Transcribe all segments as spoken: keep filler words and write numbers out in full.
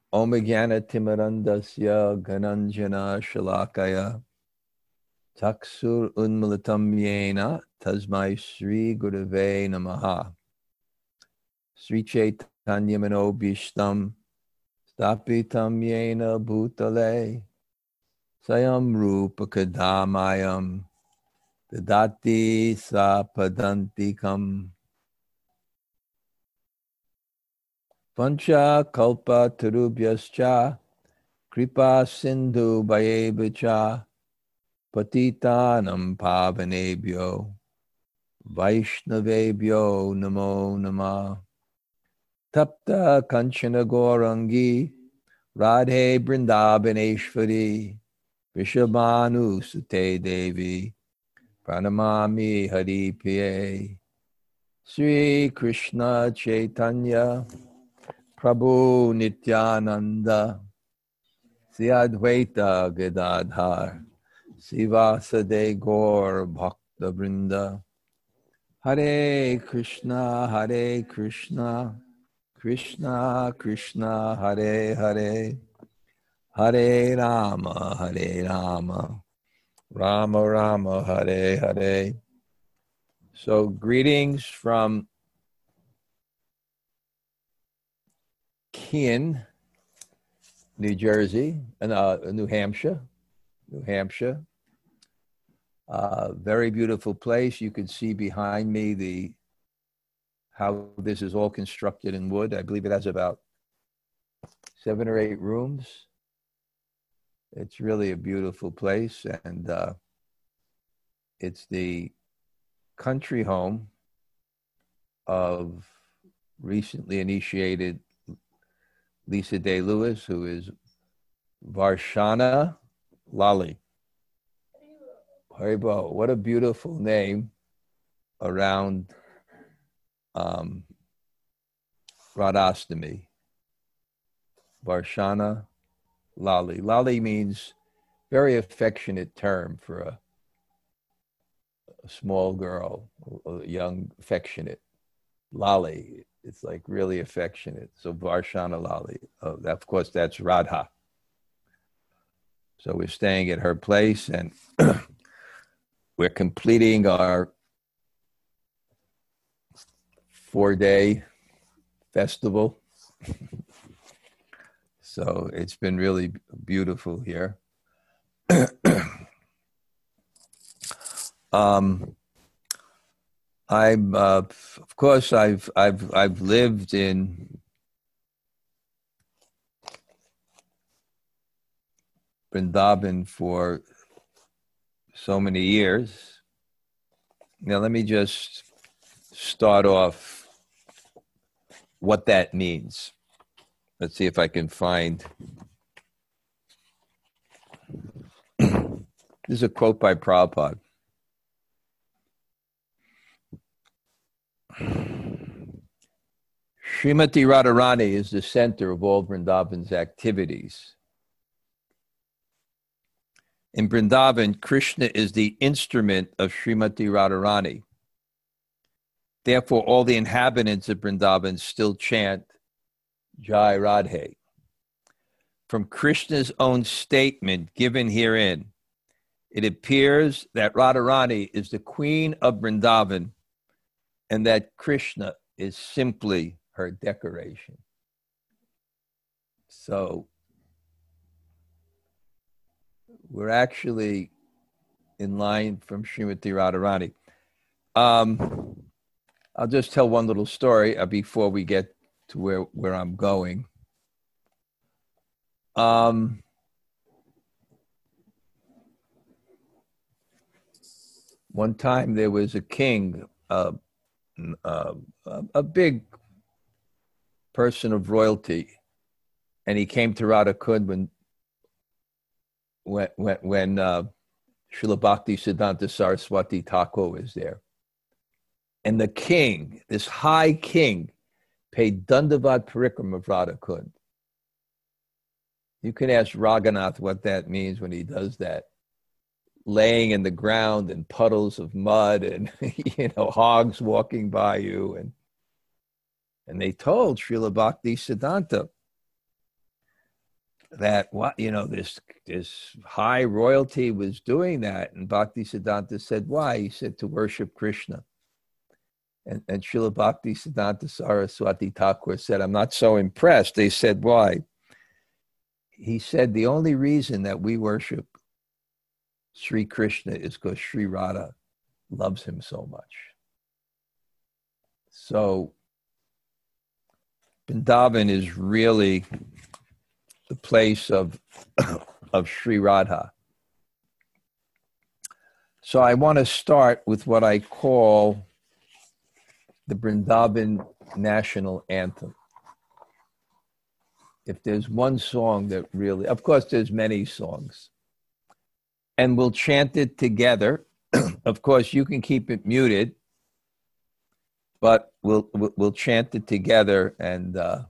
Om Jnana Timarandasya Gananjana Shalakaya Taksur Unmilitam Yena Tasmai Sri Gurave Namaha Sri Chaitanya Manobishtam Stapitam Yena Bhutale Sayam Rupa Kadamayam Dadati Sapadantikam Pancha Kalpa Tarubhyascha Kripa Sindhu Bhayevacha Patitanam Pavanebhyo Vaishnavebhyo Namo Namah Tapta Kanchana Gaurangi Radhe Brindabaneshwari Vishabhanu Sute Devi Pranamami Hari Priye Sri Krishna Chaitanya Prabhu Nityananda Sri Advaita Gadadhar Sivasade Gaur Bhakta Vrinda Hare Krishna Hare Krishna Krishna Krishna Hare Hare Hare Rama Hare Rama Rama Rama Hare Hare. So greetings from Keene, New Jersey, and uh, New Hampshire, New Hampshire. Uh, very beautiful place. You can see behind me the how this is all constructed in wood. I believe it has about seven or eight rooms. It's really a beautiful place, and uh, it's the country home of recently initiated Lisa Day Lewis, who is Varshana Lali. Haribo, what a beautiful name around um, Radhastami. Varshana Lali. Lali means very affectionate term for a, a small girl, a young, affectionate. Lali, it's like really affectionate. So Varshana Lali. Oh, that, of course, that's Radha. So we're staying at her place, and we're completing our four-day festival. So it's been really beautiful here. um, I'm, uh, of course, I've I've I've lived in Vrindavan for so many years. Now, let me just start off what that means. Let's see if I can find. This is a quote by Prabhupada. Srimati Radharani is the center of all Vrindavan's activities. In Vrindavan, Krishna is the instrument of Srimati Radharani. Therefore, all the inhabitants of Vrindavan still chant Jai Radhe. From Krishna's own statement given herein, it appears that Radharani is the queen of Vrindavan and that Krishna is simply her decoration. So we're actually in line from Srimati Radharani. Um, I'll just tell one little story uh, before we get to where, where I'm going. Um, one time there was a king, uh, uh, a big person of royalty, and he came to Radhakund when when when, when uh, Srila Bhakti Siddhanta Saraswati Thakur was there. And the king, this high king, paid Dandavat Parikrama of Radhakund. You can ask Raghunath what that means when he does that. Laying in the ground in puddles of mud and, you know, hogs walking by you. And, and they told Srila Bhakti Siddhanta, that what you know this this high royalty was doing that, and Bhaktisiddhanta said, why? He said, to worship Krishna. And, and Srila Bhaktisiddhanta Saraswati Thakur said, I'm not so impressed. They said, why? He said, the only reason that we worship Sri Krishna is because Sri Radha loves him so much. So Vrindavan is really the place of, of Sri Radha. So I want to start with what I call the Vrindavan National Anthem. If there's one song that really, of course there's many songs, and we'll chant it together. Of course you can keep it muted, but we'll we'll, we'll chant it together. And uh,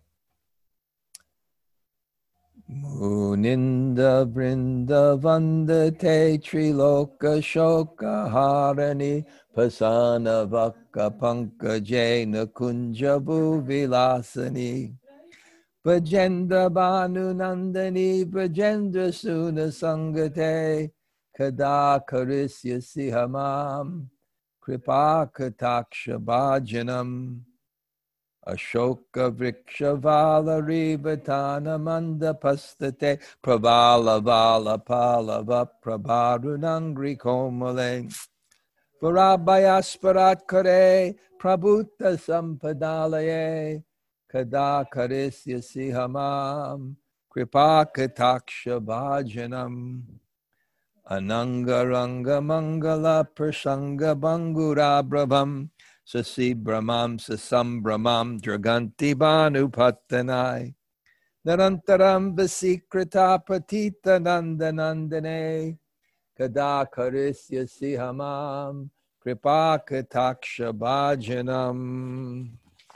Muninda Vrindavandate Triloka Shoka Harani Pasana Vakka Pankajena Kunjabu Vilasani Bhajendra Bhanu Nandani Bhajendra Suna Sangate Kada Karisya Sihamam Kripa Kataksha Bhajanam Ashoka Vriksha Valari Bhatana Manda Pastate Pravala Vala Palava Prabharunangri Komale Varabayasparat Kare Prabhuta Sampadalaye Kada Karisya Sihamam Kripa Kataksha Bhajanam Ananga Ranga Mangala Prasanga Bangura Brabham Sasi Brahmam Sasam Brahmam Draganti Banu Patanai Narantaram Vasikrita Patita Nandanandane Kada Karisya Sihamam Kripa Kataksha Bhajanam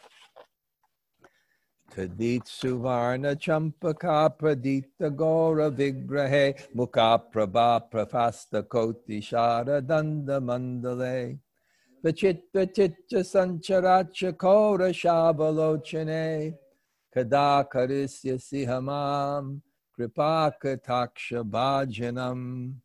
Tadit Suvarna Champaka Pradita Gora Vigrahe Mukha Prabha Prafasta Koti Shara Danda Mandale Vachit Vachitcha Sancharacha Kora Shabalochane Kada Karisya Sihamam Kripa Kataksha Bhajanam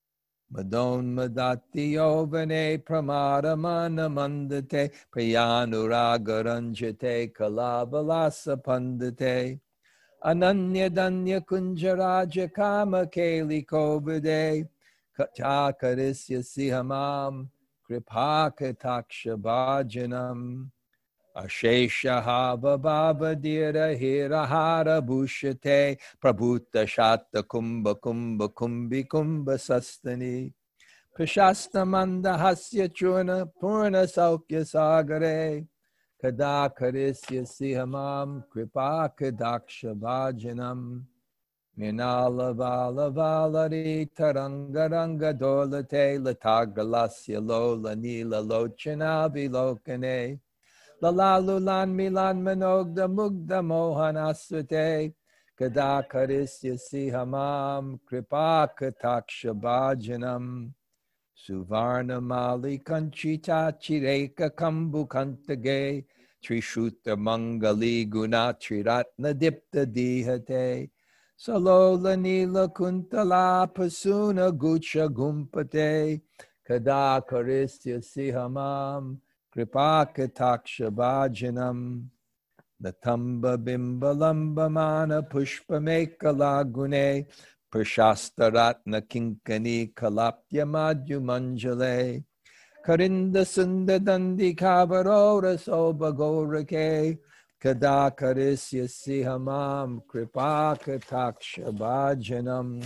Madon Madati Yovane Pramada Mana Mandate Priyanuraga Ranjate Kalabalasa Pandate Ananya Danya Kunjaraja Kama Keli Kobade Kachakarisya Sihamam Kripa Kataksha Bhajanam Ashesha Hava Baba Dira Hira Hara Bhushate Prabhuta Shata Kumbha Kumbha Kumbhi Kumbha Sastani Prashasta Manda Hasya Churna Purna Saukya Sagare Kada Karisya Sihamam Kripa Kadaksha Bhajanam Minala Vala Valari Taranga Ranga Dolate Latagalasya Lola Nila Lochana Vilokane Lalalulan Milan Manogda Mugda Mohanasvate Kada Karisya Sihamam Kripa Kataksha Bhajanam Suvarna Mali Kanchita Chireka Kambu Kantage Trishuta Mangali Guna Triratna Dipta Dihate Salola Nila Kuntala Pasuna Gucha Gumpate Kada Karisya Sihamam Kripa Kataksha Bhajanam Natamba Bimba Lamba Mana Pushpa Mekala Gune Prashastaratna Kinkani Kalapya Madhyu Manjale Karinda Sunda Dandi Kavarora Soba Gorake Kada Karisya Sihamam Kripa Kataksha Bhajanam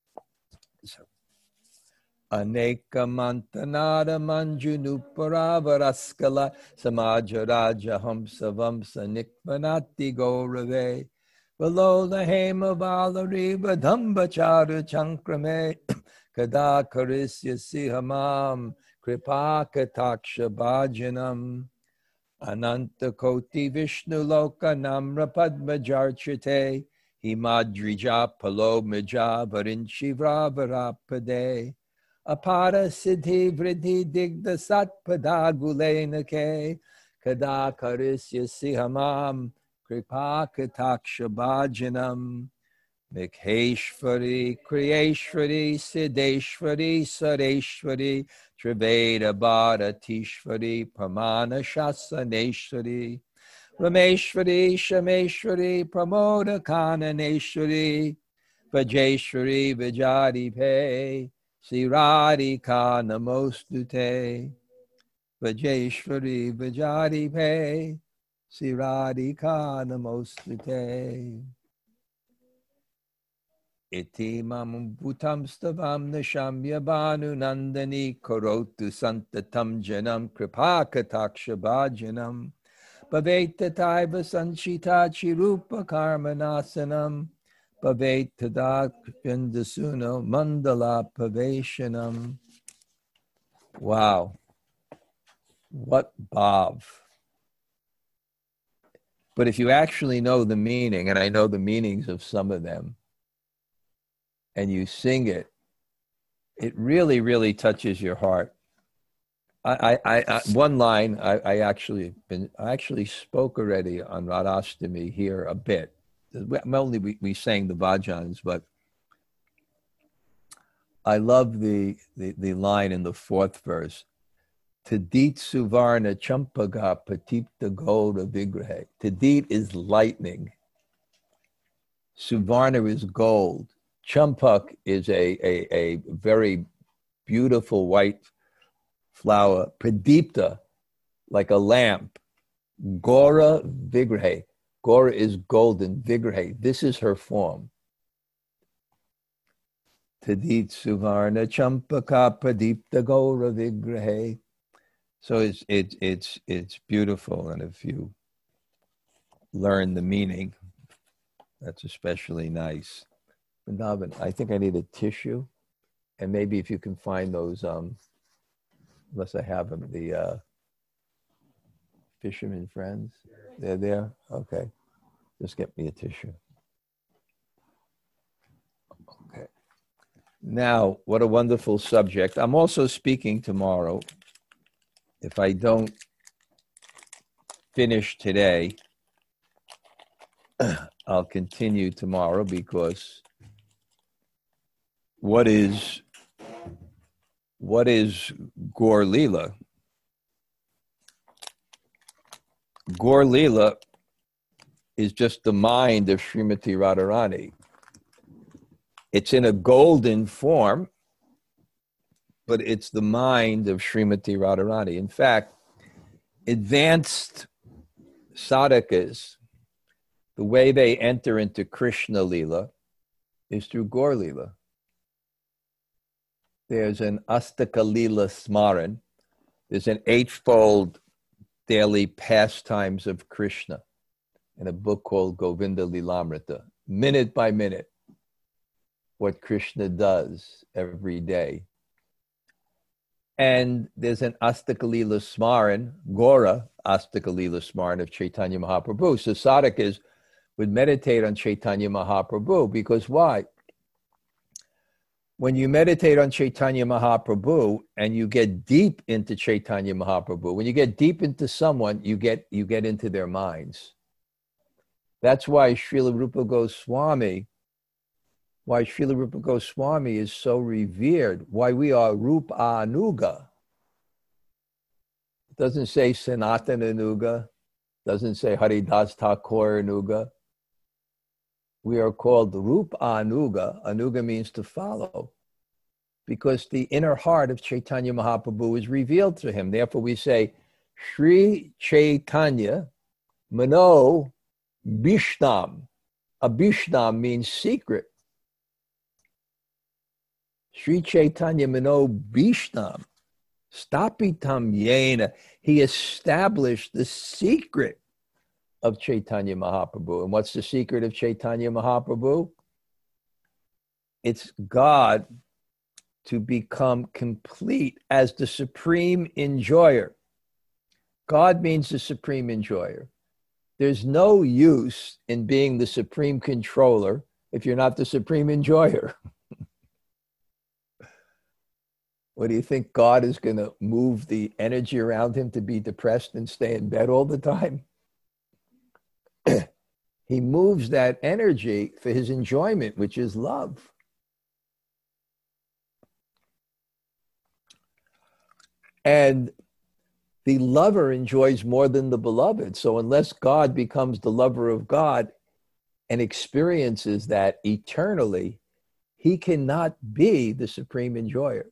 Aneka Mantanada Manjunupara Samaja Raja Hamsa Vamsa Nikmanati Gaurave Valola Hema Valariva Dhambachara Chankrame Kada Karisya Sihamam Kripa Kataksha Bhajanam Ananta Koti Vishnu Loka Namra Padma Jarchite Himadrija Palo Mija Varinchi Vravarapade Apara Siddhi Vridhi Digda Satpada Gulenake Kada Karisya Sihamam Kripa Kataksha Bhajanam Mikheshwari, Kriyeshwari, Siddheshwari, Sareshwari, Triveda Bharatishwari, Pramana Shasaneshwari, Rameshwari, Shameshwari, Pramoda Kananeshwari, Vajeshwari, Vijadipe, Siradhika Namostute, Vajeshwari, Vijadipe, Siradhika Namostute. Iti mam bhutam stavam nashamya bhanu nandani korotu santatam janam kripakataksha bhajanam bhavetataiva sanchita chirupa karmanasanam bhavetadakvindasuno mandala paveshanam. Wow, what bhav. But if you actually know the meaning, and I know the meanings of some of them, and you sing it, it really, really touches your heart. I, I, I one line I, I actually been I actually spoke already on Radhastami here a bit. Only we, we sang the bhajans, but I love the, the the line in the fourth verse. Tadit suvarna champaga patipta golda vigrahe. Tadit is lightning. Suvarna is gold. Champak is a, a, a very beautiful white flower. Pradipta, like a lamp. Gora Vigrahe. Gora is golden. Vigrahe. This is her form. Tadit Suvarna Champaka Pradipta Gora Vigrahe. So it's it's it's it's beautiful, and if you learn the meaning, that's especially nice. Vrindavan, I think I need a tissue, and maybe if you can find those, um, unless I have them, the uh, fisherman friends, they're there? Okay, just get me a tissue. Okay. Now, what a wonderful subject. I'm also speaking tomorrow. If I don't finish today, I'll continue tomorrow, because What is what is Gaur Leela? Gaur Leela is just the mind of Srimati Radharani. It's in a golden form, but it's the mind of Srimati Radharani. In fact, advanced sadhakas, the way they enter into Krishna Leela is through Gaur Leela. There's an Astaka Leela Smaran. There's an eightfold daily pastimes of Krishna in a book called Govinda Lilamrita. Minute by minute, what Krishna does every day. And there's an Astaka Leela Smaran, Gora Astaka Leela Smaran of Chaitanya Mahaprabhu. So sadhakas would meditate on Chaitanya Mahaprabhu, because why? When you meditate on Chaitanya Mahaprabhu and you get deep into Chaitanya Mahaprabhu, when you get deep into someone, you get you get into their minds. That's why Srila Rupa Goswami, why Srila Rupa Goswami is so revered, why we are Rupa Anuga. It doesn't say Sanatana Anuga, doesn't say Haridas Thakur Anuga. We are called Rupa Anuga. Anuga means to follow, because the inner heart of Chaitanya Mahaprabhu is revealed to him. Therefore we say, Sri Chaitanya Mano Bishnam. Abhishnam means secret. Sri Chaitanya Mano Bishnam. Stapitam Yena. He established the secret of Chaitanya Mahaprabhu. And what's the secret of Chaitanya Mahaprabhu? It's God to become complete as the supreme enjoyer. God means the supreme enjoyer. There's no use in being the supreme controller if you're not the supreme enjoyer. What do you think? God is going to move the energy around him to be depressed and stay in bed all the time? He moves that energy for his enjoyment, which is love. And the lover enjoys more than the beloved. So unless God becomes the lover of God and experiences that eternally, he cannot be the supreme enjoyer.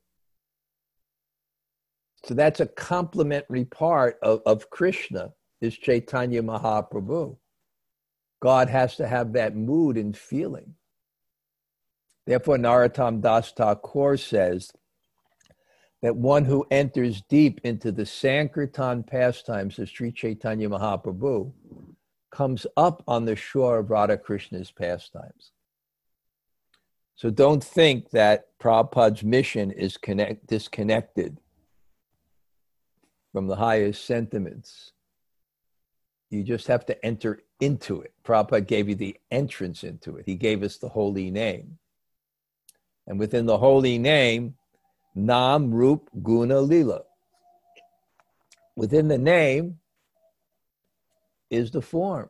So that's a complementary part of, of Krishna, is Chaitanya Mahaprabhu. God has to have that mood and feeling. Therefore, Narottam Das Thakur says that one who enters deep into the Sankirtan pastimes of Sri Chaitanya Mahaprabhu comes up on the shore of Radha Krishna's pastimes. So don't think that Prabhupada's mission is connect, disconnected from the highest sentiments. You just have to enter into it. Prabhupada gave you the entrance into it. He gave us the holy name. And within the holy name, Nam, Rup, Guna, Lila. Within the name is the form.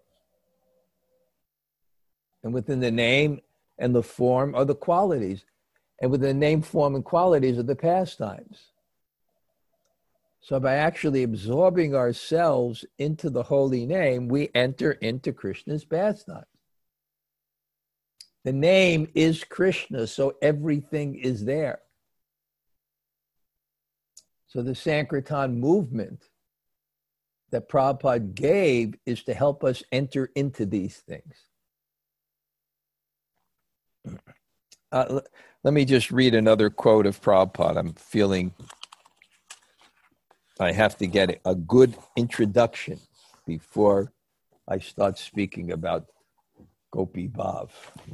And within the name and the form are the qualities. And within the name, form, and qualities are the pastimes. So by actually absorbing ourselves into the holy name, we enter into Krishna's pastimes. The name is Krishna, so everything is there. So the Sankirtan movement that Prabhupada gave is to help us enter into these things. Uh, let me just read another quote of Prabhupada. I'm feeling I have to get a good introduction before I start speaking about Gopi Bhav.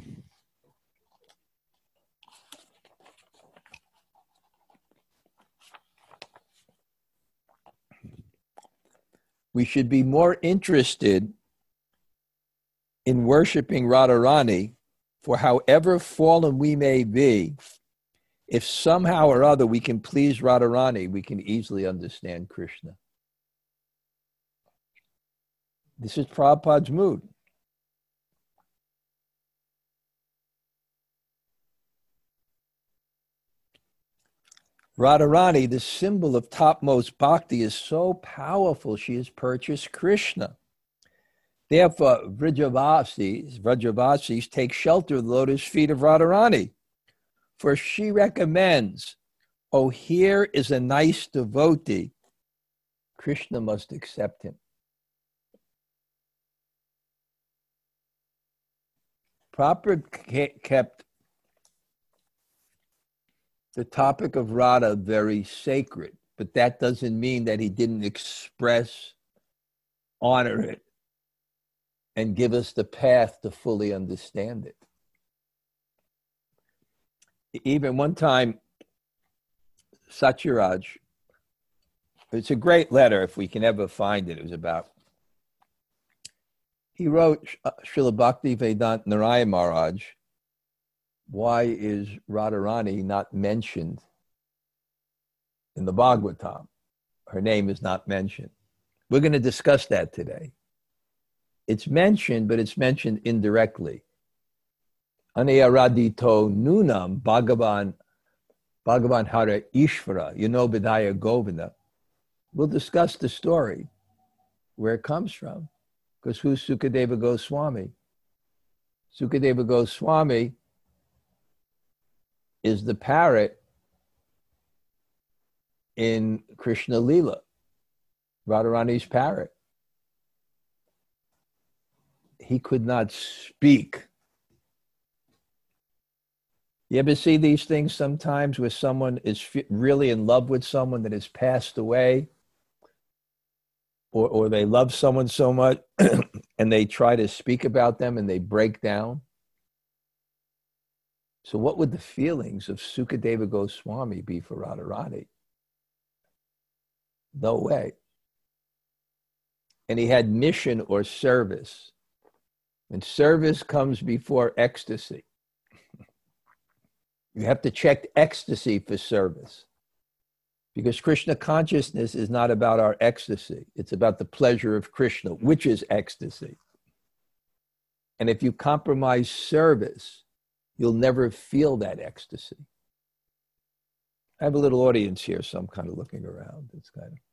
We should be more interested in worshiping Radharani, for however fallen we may be, if somehow or other we can please Radharani, we can easily understand Krishna. This is Prabhupada's mood. Radharani, the symbol of topmost bhakti, is so powerful, she has purchased Krishna. Therefore, Vrajavasis, Vrajavasis take shelter of the lotus feet of Radharani. For she recommends, oh, here is a nice devotee. Krishna must accept him. Prabhupada kept the topic of Radha very sacred, but that doesn't mean that he didn't express, honor it, and give us the path to fully understand it. Even one time, Satyaraj, it's a great letter if we can ever find it, it was about, he wrote, Srila Bhakti Vedanta Narayana Maharaj, why is Radharani not mentioned in the Bhagavatam? Her name is not mentioned. We're going to discuss that today. It's mentioned, but it's mentioned indirectly. Anayaradito nunam Bhagavan Bhagavan Hara Ishvara, you know Bidaya Govinda. We'll discuss the story, where it comes from. Because who's Sukadeva Goswami? Sukadeva Goswami is the parrot in Krishna Lila, Radharani's parrot. He could not speak. You ever see these things sometimes where someone is really in love with someone that has passed away, or, or they love someone so much and they try to speak about them and they break down? So what would the feelings of Sukadeva Goswami be for Radharani? No way. And he had mission or service. And service comes before ecstasy. You have to check ecstasy for service. Because Krishna consciousness is not about our ecstasy. It's about the pleasure of Krishna, which is ecstasy. And if you compromise service, you'll never feel that ecstasy. I have a little audience here, so I'm kind of looking around. It's kind of,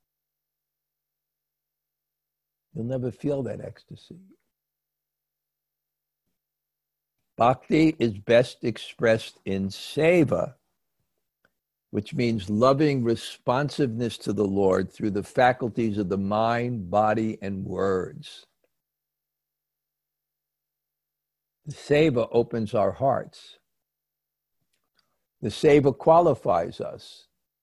you'll never feel that ecstasy. Bhakti is best expressed in seva, which means loving responsiveness to the Lord through the faculties of the mind, body, and words. The seva opens our hearts. The seva qualifies us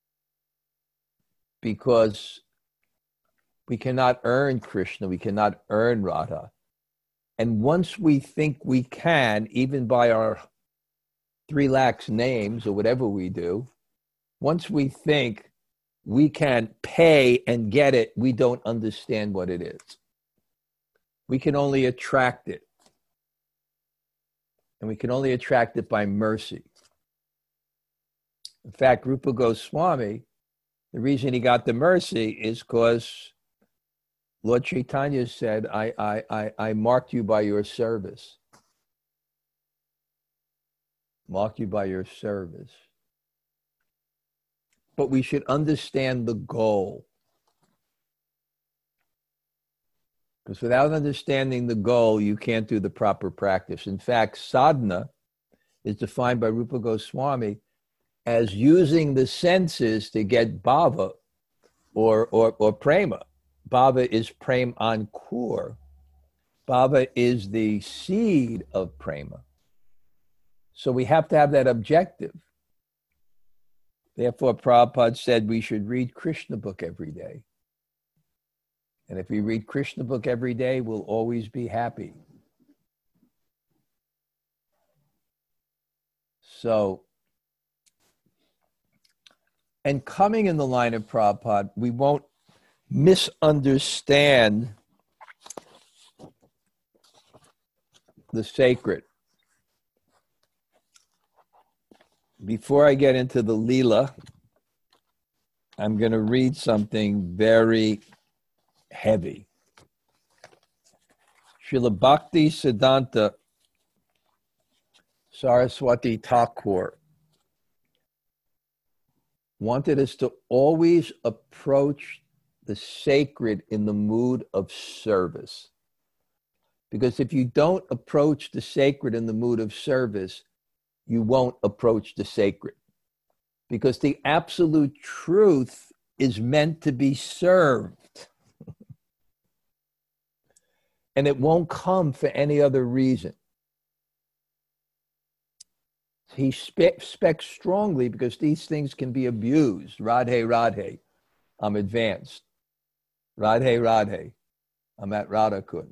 because we cannot earn Krishna, we cannot earn Radha. And once we think we can, even by our three lakhs names or whatever we do, once we think we can pay and get it, we don't understand what it is. We can only attract it. And we can only attract it by mercy. In fact, Rupa Goswami, the reason he got the mercy is because Lord Chaitanya said, I, I, I, I marked you by your service. Marked you by your service. But we should understand the goal. Because without understanding the goal, you can't do the proper practice. In fact, sadhana is defined by Rupa Goswami as using the senses to get bhava or, or, or prema. Bhava is prem ankur. Bhava is the seed of prema. So we have to have that objective. Therefore, Prabhupada said we should read Krishna book every day. And if we read Krishna book every day, we'll always be happy. So, and coming in the line of Prabhupada, we won't misunderstand the sacred. Before I get into the Leela, I'm going to read something very heavy. Srila Bhakti Siddhanta Saraswati Thakur wanted us to always approach the sacred in the mood of service. Because if you don't approach the sacred in the mood of service, you won't approach the sacred. Because the absolute truth is meant to be served. And it won't come for any other reason. He spe- specs strongly because these things can be abused. Radhe, Radhe, I'm advanced. Radhe, Radhe, I'm at Radhakund.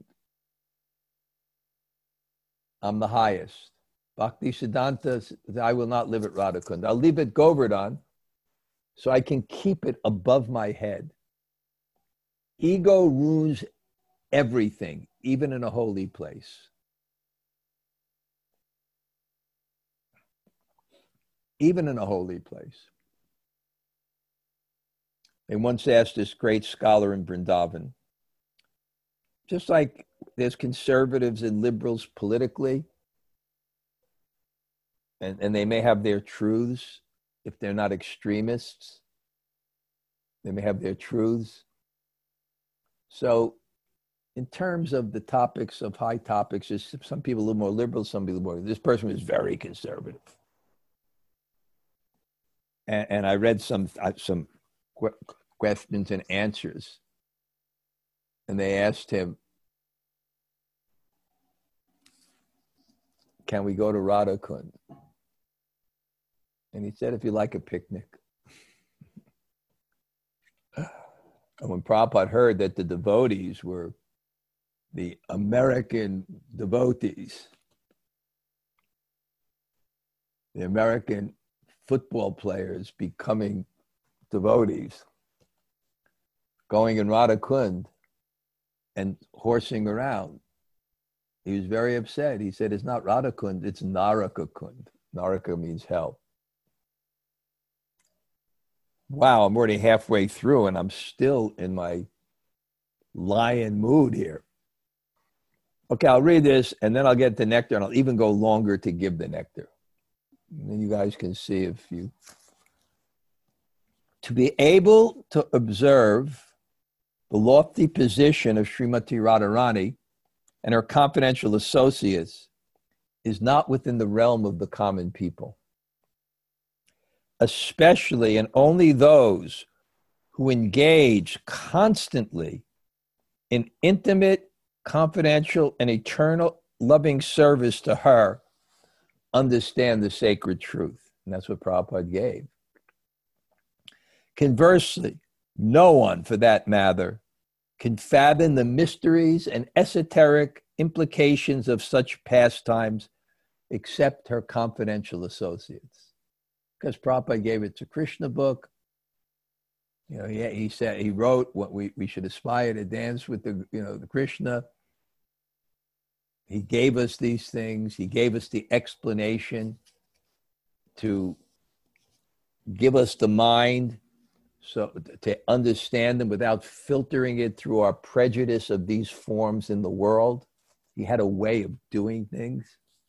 I'm the highest. Bhakti Siddhanta, I will not live at Radhakund. I'll live at Govardhan so I can keep it above my head. Ego ruins everything, even in a holy place. Even in a holy place. They once asked this great scholar in Vrindavan, just like there's conservatives and liberals politically, and, and they may have their truths if they're not extremists. They may have their truths. So in terms of the topics of high topics, there's some people a little more liberal, some people more. This person was very conservative. And, and I read some some qu- questions and answers. And they asked him, can we go to Radhakund? And he said, if you like a picnic. And when Prabhupada heard that the devotees were the American devotees, the American football players becoming devotees, going in Radhakund and horsing around, he was very upset. He said, it's not Radhakund, it's Narakakund. Naraka means hell. Wow, I'm already halfway through and I'm still in my lion mood here. Okay, I'll read this and then I'll get the nectar and I'll even go longer to give the nectar. And then you guys can see if you... To be able to observe the lofty position of Srimati Radharani and her confidential associates is not within the realm of the common people, especially and only those who engage constantly in intimate, confidential, and eternal loving service to her understand the sacred truth. And that's what Prabhupada gave. Conversely, no one, for that matter, can fathom the mysteries and esoteric implications of such pastimes except her confidential associates. Because Prabhupada gave it to Krishna book. You know, he, he said, he wrote what we, we should aspire to dance with the, you know, the Krishna. He gave us these things. He gave us the explanation to give us the mind, so to understand them without filtering it through our prejudice of these forms in the world. He had a way of doing things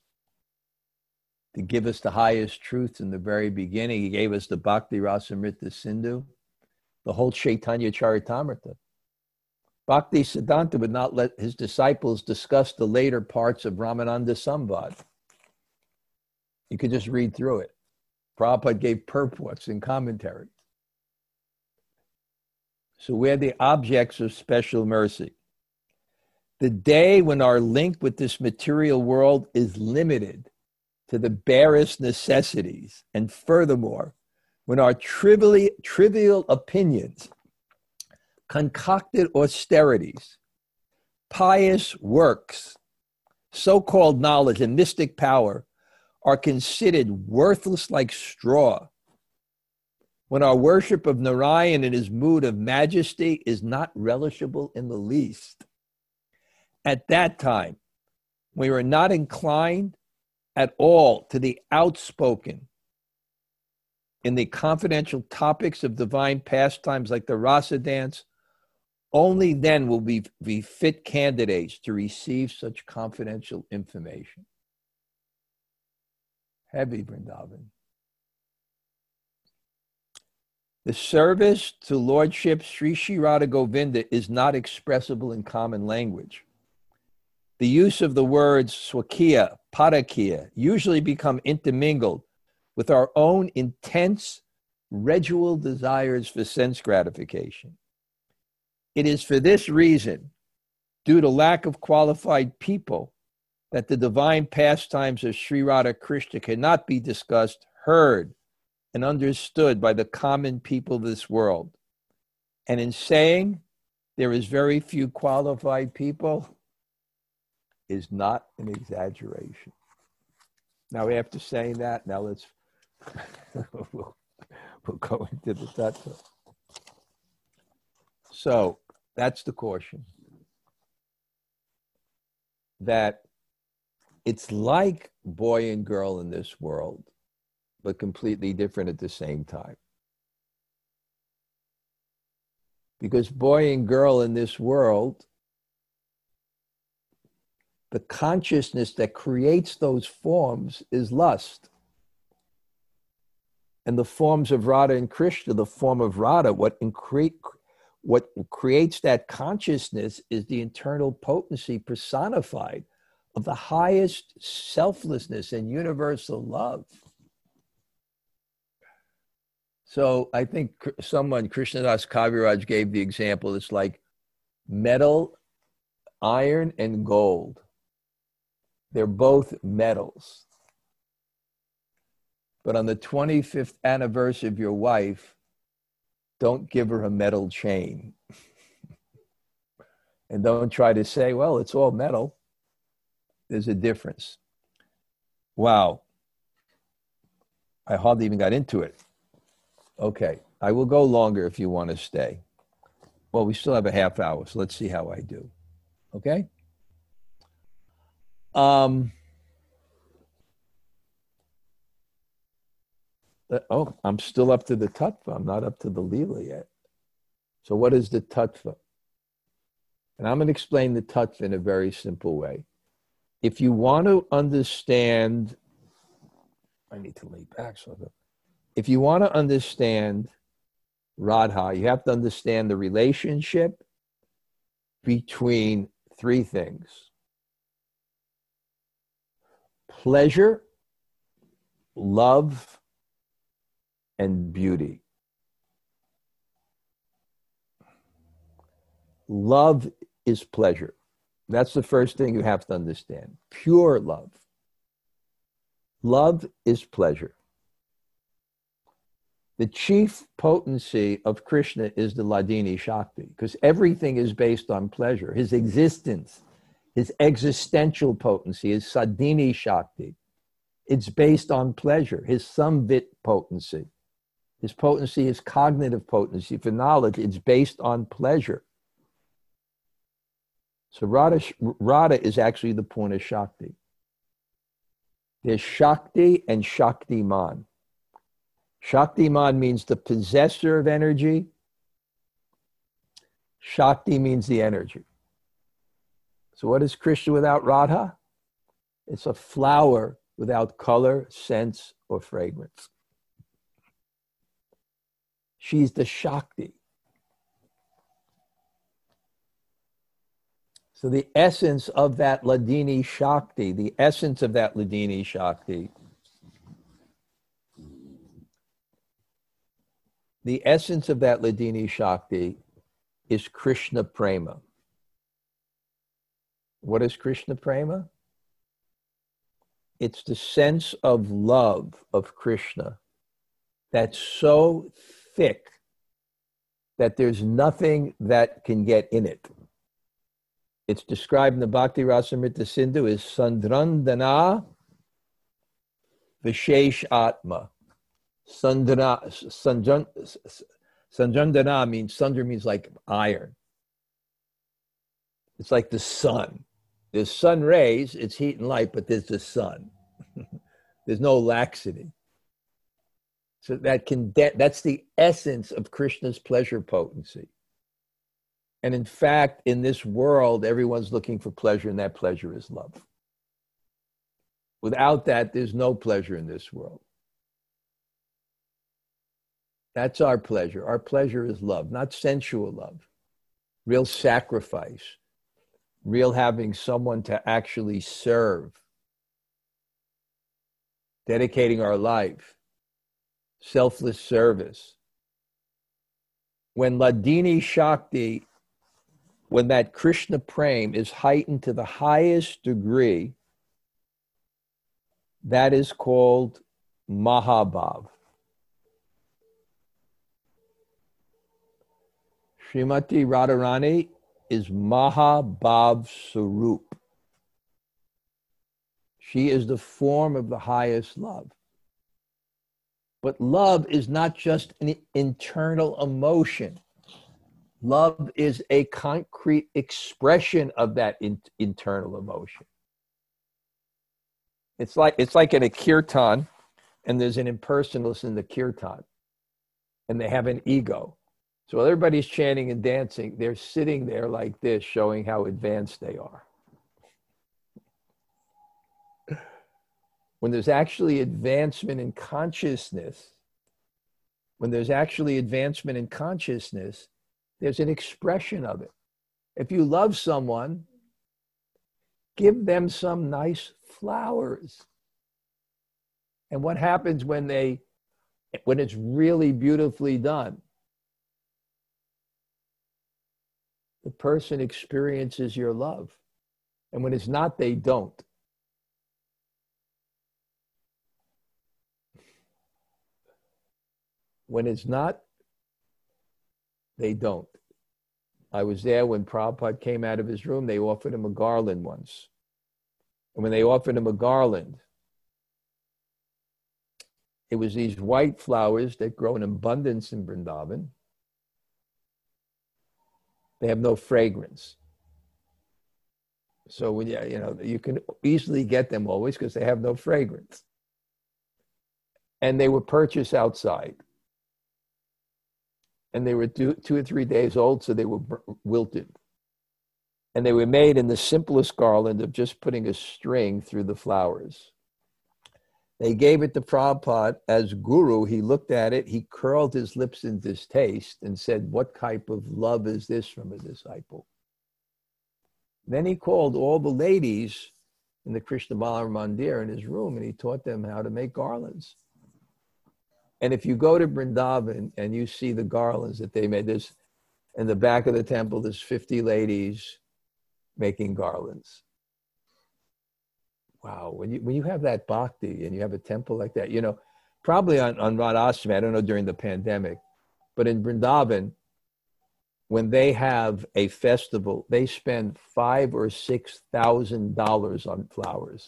to give us the highest truths in the very beginning. He gave us the Bhakti Rasamrita Sindhu, the whole Chaitanya Charitamrita. Bhakti Siddhanta would not let his disciples discuss the later parts of Ramananda Samvad. You could just read through it. Prabhupada gave purports and commentaries. So we're the objects of special mercy. The day when our link with this material world is limited to the barest necessities, and furthermore, when our trivially, trivial opinions, concocted austerities, pious works, so-called knowledge, and mystic power are considered worthless like straw, when our worship of Narayan in his mood of majesty is not relishable in the least. At that time, we are not inclined at all to the outspoken in the confidential topics of divine pastimes like the rasa dance. Only then will we be fit candidates to receive such confidential information. Heavy Vrindavan. The service to Lordship Sri Sri Radha Govinda is not expressible in common language. The use of the words swakiya, parakiya usually become intermingled with our own intense residual desires for sense gratification. It is for this reason, due to lack of qualified people, that the divine pastimes of Sri Radha Krishna cannot be discussed, heard, and understood by the common people of this world. And in saying there is very few qualified people is not an exaggeration. Now, after saying that, now let's we'll, we'll go into the tattva. So that's the caution. That it's like boy and girl in this world, but completely different at the same time. Because boy and girl in this world, the consciousness that creates those forms is lust. And the forms of Radha and Krishna, the form of Radha, what, incre- what creates that consciousness is the internal potency personified of the highest selflessness and universal love. So I think someone, Krishnadas Kaviraj, gave the example. It's like metal, iron, and gold. They're both metals. But on the twenty-fifth anniversary of your wife, don't give her a metal chain. And don't try to say, well, it's all metal. There's a difference. Wow. I hardly even got into it. Okay, I will go longer if you want to stay. Well, we still have a half hour, so let's see how I do. Okay? Um, oh, I'm still up to the tattva. I'm not up to the lila yet. So what is the tattva? And I'm going to explain the tattva in a very simple way. If you want to understand, I need to lay back so that, if you want to understand Radha, you have to understand the relationship between three things: pleasure, love, and beauty. Love is pleasure. That's the first thing you have to understand. Pure love. Love is pleasure. The chief potency of Krishna is the Hladini Shakti, because everything is based on pleasure. His existence, his existential potency is Sadhini Shakti. It's based on pleasure. His Samvit potency. His potency is cognitive potency for knowledge. It's based on pleasure. So Radha, Radha is actually the Purna Shakti. There's Shakti and Shaktiman. Shaktiman means the possessor of energy. Shakti means the energy. So what is Krishna without Radha? It's a flower without color, sense, or fragrance. She's the Shakti. So the essence of that Hladini Shakti, the essence of that Hladini Shakti, the essence of that Hladini Shakti is Krishna Prema. What is Krishna Prema? It's the sense of love of Krishna that's so thick that there's nothing that can get in it. It's described in the Bhakti Rasamrita Sindhu as Sandrandana Vishesh Atma. Sandana, Sanjan, Sanjandana means, Sandra means like iron. It's like the sun. There's sun rays, it's heat and light, but there's the sun. There's no laxity. So that can, that's the essence of Krishna's pleasure potency. And in fact, in this world, everyone's looking for pleasure, and that pleasure is love. Without that, there's no pleasure in this world. That's our pleasure. Our pleasure is love, not sensual love. Real sacrifice. Real having someone to actually serve. Dedicating our life. Selfless service. When Hladini Shakti, when that Krishna Prem is heightened to the highest degree, that is called Mahabhav. Srimati Radharani is Mahabhav Sarup. She is the form of the highest love. But love is not just an internal emotion. Love is a concrete expression of that in, internal emotion. It's like, it's like in a kirtan, and there's an impersonalist in the kirtan, and they have an ego. So everybody's chanting and dancing. They're sitting there like this, showing how advanced they are. When there's actually advancement in consciousness, when there's actually advancement in consciousness, there's an expression of it. If you love someone, give them some nice flowers. And what happens when they, when it's really beautifully done? The person experiences your love. And when it's not, they don't. When it's not, they don't. I was there when Prabhupada came out of his room. They offered him a garland once. And when they offered him a garland, it was these white flowers that grow in abundance in Vrindavan. They have no fragrance. So when you, you know, you can easily get them always because they have no fragrance. And they were purchased outside. And they were two, two or three days old, so they were wilted. And they were made in the simplest garland of just putting a string through the flowers. They gave it to Prabhupada as guru. He looked at it, he curled his lips in distaste and said, what type of love is this from a disciple? Then he called all the ladies in the Krishna Balaram Mandir in his room, and he taught them how to make garlands. And if you go to Vrindavan and you see the garlands that they made, there's in the back of the temple, there's fifty ladies making garlands. Wow, when you when you have that bhakti and you have a temple like that, you know, probably on, on Radhashtami, I don't know during the pandemic, but in Vrindavan, when they have a festival, they spend five or six thousand dollars on flowers.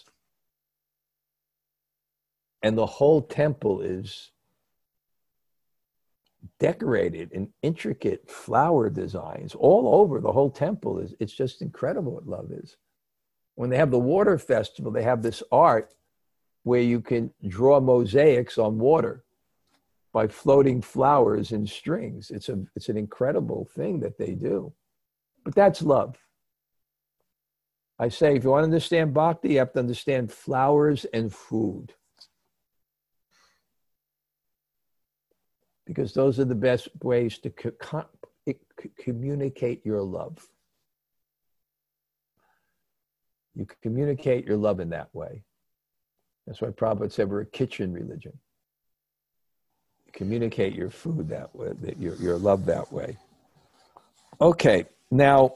And the whole temple is decorated in intricate flower designs all over the whole temple. Is it's just incredible what love is. When they have the water festival, they have this art where you can draw mosaics on water by floating flowers in strings. It's a it's an incredible thing that they do. But that's love. I say if you want to understand bhakti, you have to understand flowers and food. Because those are the best ways to co- communicate your love. You can communicate your love in that way. That's why Prabhupada said we're a kitchen religion. You communicate your food that way, that your, your love that way. Okay, now,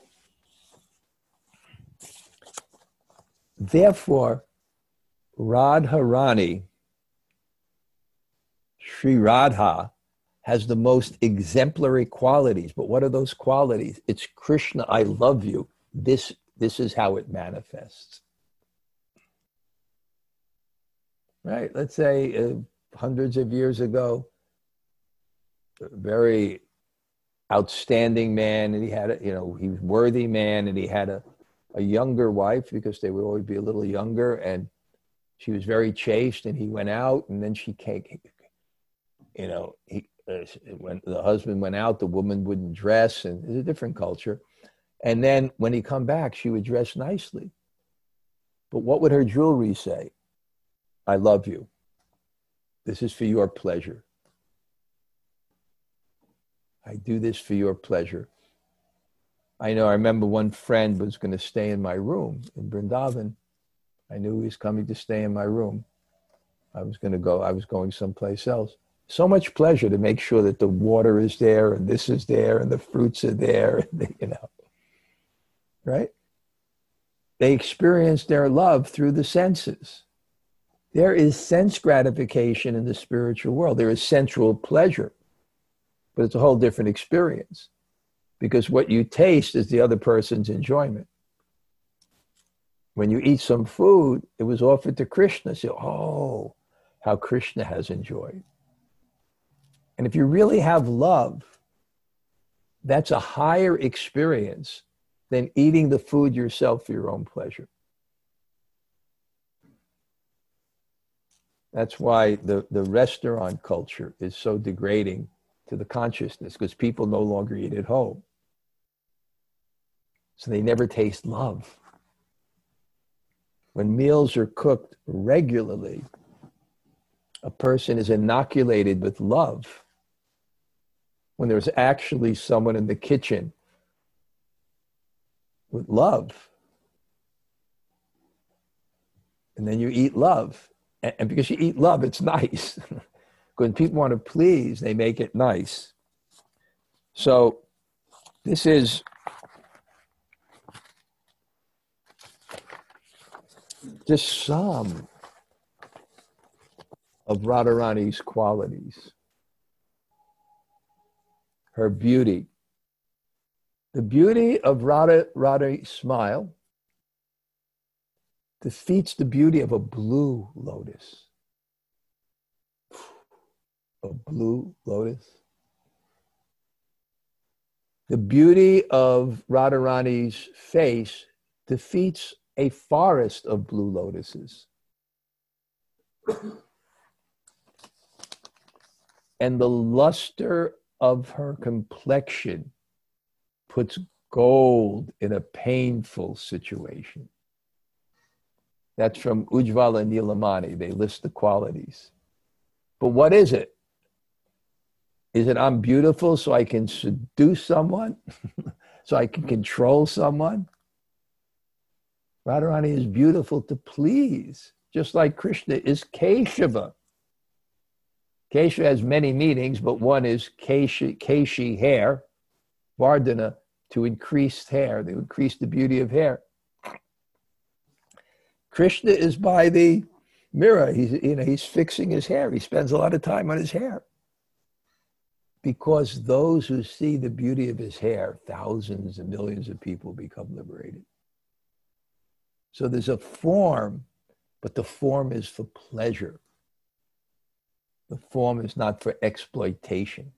therefore, Radharani, Sri Radha, has the most exemplary qualities. But what are those qualities? It's Krishna, I love you. This, this is how it manifests. Right? Let's say uh, hundreds of years ago, a very outstanding man, and he had a, you know, he was a worthy man, and he had a, a younger wife because they would always be a little younger, and she was very chaste, and he went out, and then she came, you know, he, uh, when the husband went out, the woman wouldn't dress, and it's a different culture. And then when he come back, she would dress nicely. But what would her jewelry say? I love you. This is for your pleasure. I do this for your pleasure. I know, I remember one friend was going to stay in my room in Vrindavan. I knew he was coming to stay in my room. I was going to go, I was going someplace else. So much pleasure to make sure that the water is there and this is there and the fruits are there, and you know, right? They experience their love through the senses. There is sense gratification in the spiritual world. There is sensual pleasure, but it's a whole different experience because what you taste is the other person's enjoyment. When you eat some food, it was offered to Krishna. So, oh, how Krishna has enjoyed. And if you really have love, that's a higher experience than eating the food yourself for your own pleasure. That's why the, the restaurant culture is so degrading to the consciousness, because people no longer eat at home. So they never taste love. When meals are cooked regularly, a person is inoculated with love. When there's actually someone in the kitchen with love. And then you eat love. And because you eat love, it's nice. When people want to please, they make it nice. So this is just some of Radharani's qualities. Her beauty. The beauty of Radha, Radha's smile defeats the beauty of a blue lotus. A blue lotus. The beauty of Radharani's face defeats a forest of blue lotuses. And the luster of her complexion puts gold in a painful situation. That's from Ujjvala Nilamani. They list the qualities. But what is it? Is it I'm beautiful so I can seduce someone? So I can control someone? Radharani is beautiful to please, just like Krishna is Keshava. Kesha has many meanings, but one is Keshi, Keshi hair, Vardhana, to increase hair, to increase the beauty of hair. Krishna is by the mirror. He's, you know, he's fixing his hair. He spends a lot of time on his hair. Because those who see the beauty of his hair, thousands and millions of people become liberated. So there's a form, but the form is for pleasure. The form is not for exploitation.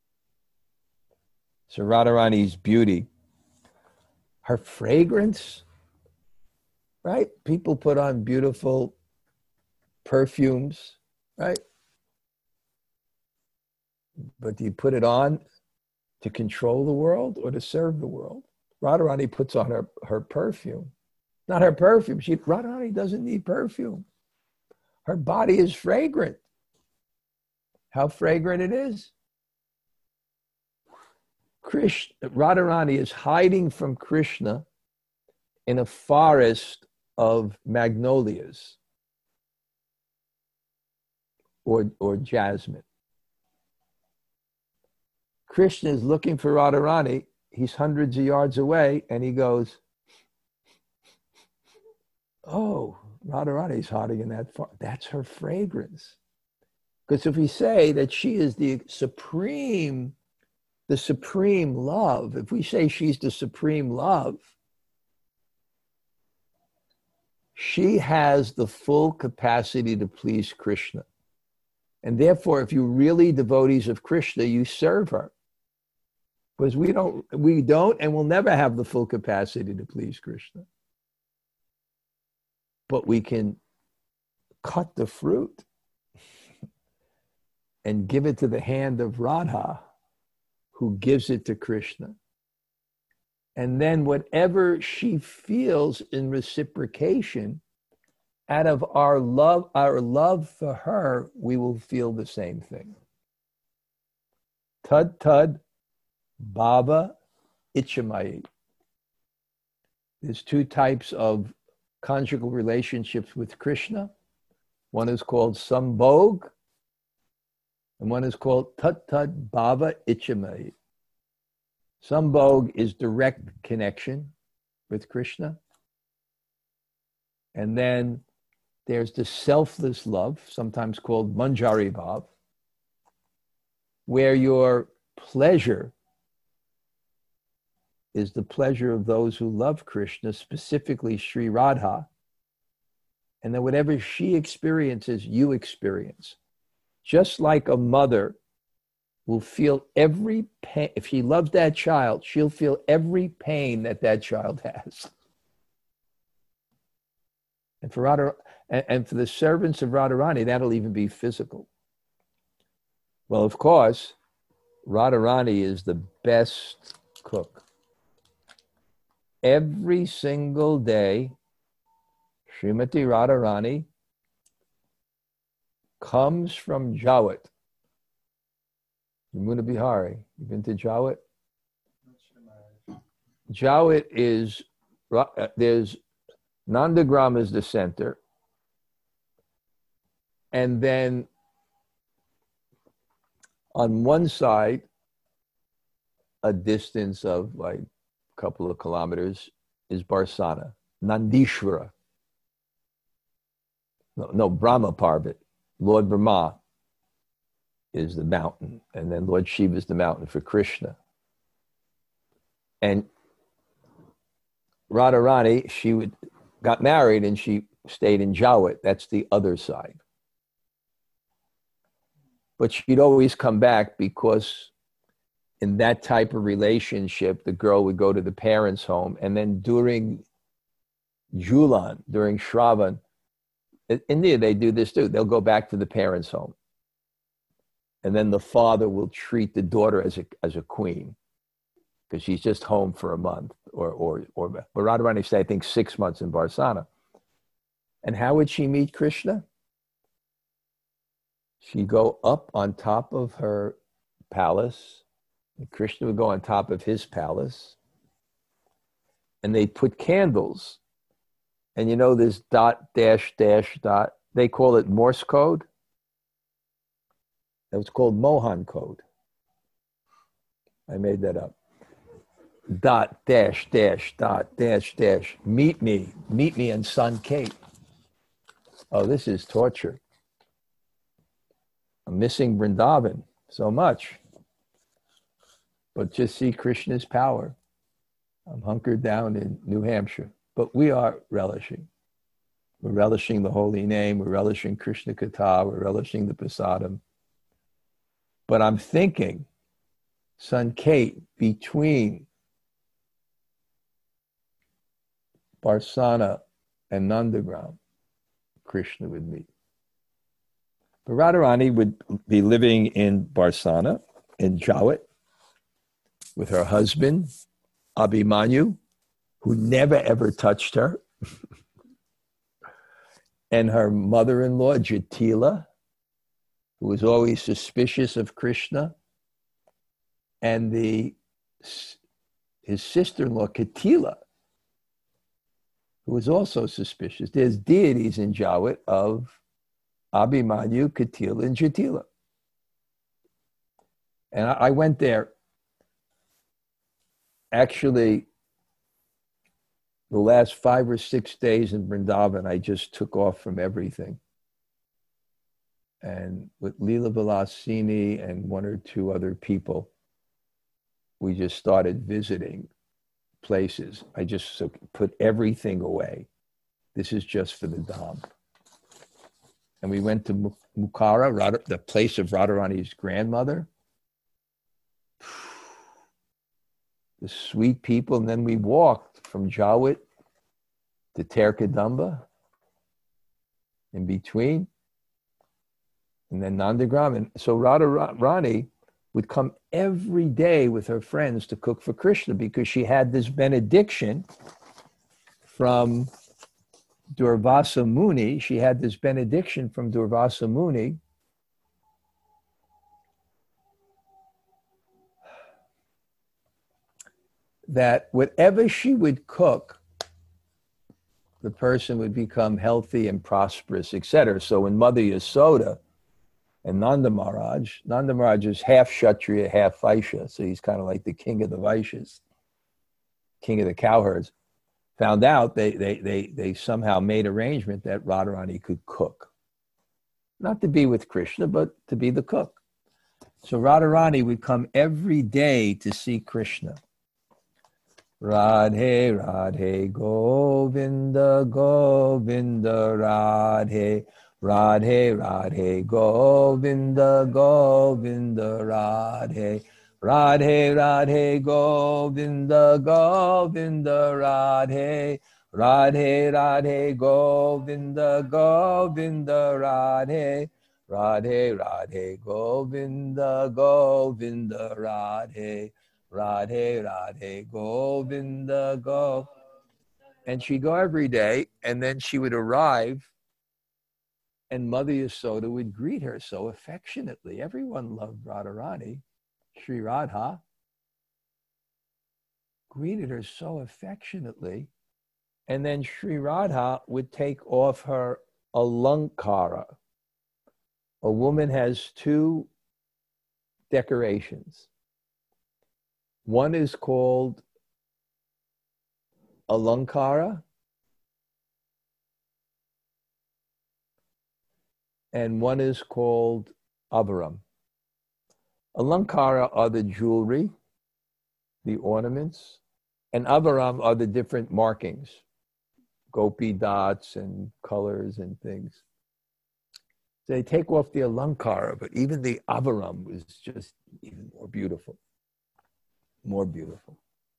So Radharani's beauty, her fragrance, right? People put on beautiful perfumes, right? But do you put it on to control the world or to serve the world? Radharani puts on her, her perfume. Not her perfume. She, Radharani doesn't need perfume. Her body is fragrant. How fragrant it is. Krishna, Radharani is hiding from Krishna in a forest of magnolias or, or jasmine. Krishna is looking for Radharani. He's hundreds of yards away, and he goes, oh, Radharani's hiding in that far. That's her fragrance. Because if we say that she is the supreme, the supreme love, if we say she's the supreme love, she has the full capacity to please Krishna. And therefore, if you're really devotees of Krishna, you serve her. Because we don't, we don't and will never have the full capacity to please Krishna. But we can cut the fruit and give it to the hand of Radha, who gives it to Krishna. And then whatever she feels in reciprocation, out of our love, our love for her, we will feel the same thing. Tad tad bhava ichamai. There's two types of conjugal relationships with Krishna. One is called sambhog, and one is called tat tat bhava ichamai. Sambhog is direct connection with Krishna. And then there's the selfless love, sometimes called manjari bhav, where your pleasure is the pleasure of those who love Krishna, specifically Sri Radha. And then whatever she experiences, you experience. Just like a mother will feel every pain, if she loves that child, she'll feel every pain that that child has. And for Radha, and, and for the servants of Radharani, that'll even be physical. Well, of course, Radharani is the best cook. Every single day, Srimati Radharani comes from Jawat. Yamuna Bihari. You've been to Jawat? Jawat is, there's, Nandagram is the center. And then on one side, a distance of like a couple of kilometers, is Barsana, Nandishvara. No, no, Brahma Parvat. Lord Brahma is the mountain, and then Lord Shiva is the mountain for Krishna. And Radharani, she would, got married and she stayed in Jawat. That's the other side. But she'd always come back because in that type of relationship, the girl would go to the parents' home, and then during Julan, during Shravan, in India, they do this too. They'll go back to the parents' home. And then the father will treat the daughter as a, as a queen. because she's just home for a month, or or or but Radharani stayed, I think, six months in Barsana. And how would she meet Krishna? She'd go up on top of her palace, and Krishna would go on top of his palace, and they'd put candles. And you know this dot, dash, dash, dot, they call it Morse code. That was called Mohan code. I made that up. Dot, dash, dash, dot, dash, dash. Meet me. Meet me in Sankhet. Oh, this is torture. I'm missing Vrindavan so much. But just see Krishna's power. I'm hunkered down in New Hampshire. But we are relishing. We're relishing the holy name. We're relishing Krishna Katha. We're relishing the Prasadam. But I'm thinking, Sankhet, between Barsana and Nandagram, Krishna would meet. But Radharani would be living in Barsana, in Jawat, with her husband, Abhimanyu, who never ever touched her, and her mother-in-law, Jatila, who was always suspicious of Krishna, and the his sister-in-law, Katila, who was also suspicious. There's deities in Jawat of Abhimanyu, Katila, and Jatila. And I, I went there, actually, the last five or six days in Vrindavan, I just took off from everything. And with Leela Vilasini and one or two other people, we just started visiting places. I just put everything away. This is just for the Dham. And we went to Mukara, Radha, the place of Radharani's grandmother. The sweet people. And then we walked from Jawat to Terkadamba, in between, and then Nandagram. And so Radharani would come every day with her friends to cook for Krishna, because she had this benediction from Durvasa Muni. She had this benediction from Durvasa Muni that whatever she would cook, the person would become healthy and prosperous, et cetera. So when Mother Yasoda and Nanda Maharaj, Nanda Maharaj is half Kshatriya, half Vaishya, so he's kind of like the king of the Vaishyas, king of the cowherds, found out, they, they, they, they somehow made arrangement that Radharani could cook. Not to be with Krishna, but to be the cook. So Radharani would come every day to see Krishna. Radhe, Radhe, Govinda, Govinda, Radhe, Radhe, Radhe, Govinda, Govinda, Radhe, Radhe, Radhe, Govinda, Govinda, Radhe, Radhe, Radhe, Govinda, Govinda, Radhe, Radhe, Radhe, Govinda, Govinda, Radhe, Radhe, Radhe, Govinda, Go. And she'd go every day, and then she would arrive, and Mother Yasoda would greet her so affectionately. Everyone loved Radharani. Sri Radha greeted her so affectionately. And then Sri Radha would take off her alankara. A woman has two decorations. One is called alankara, and one is called avaram. Alankara are the jewelry, the ornaments, and avaram are the different markings, gopi dots and colors and things. They take off the alankara, but even the avaram was just even more beautiful. More beautiful.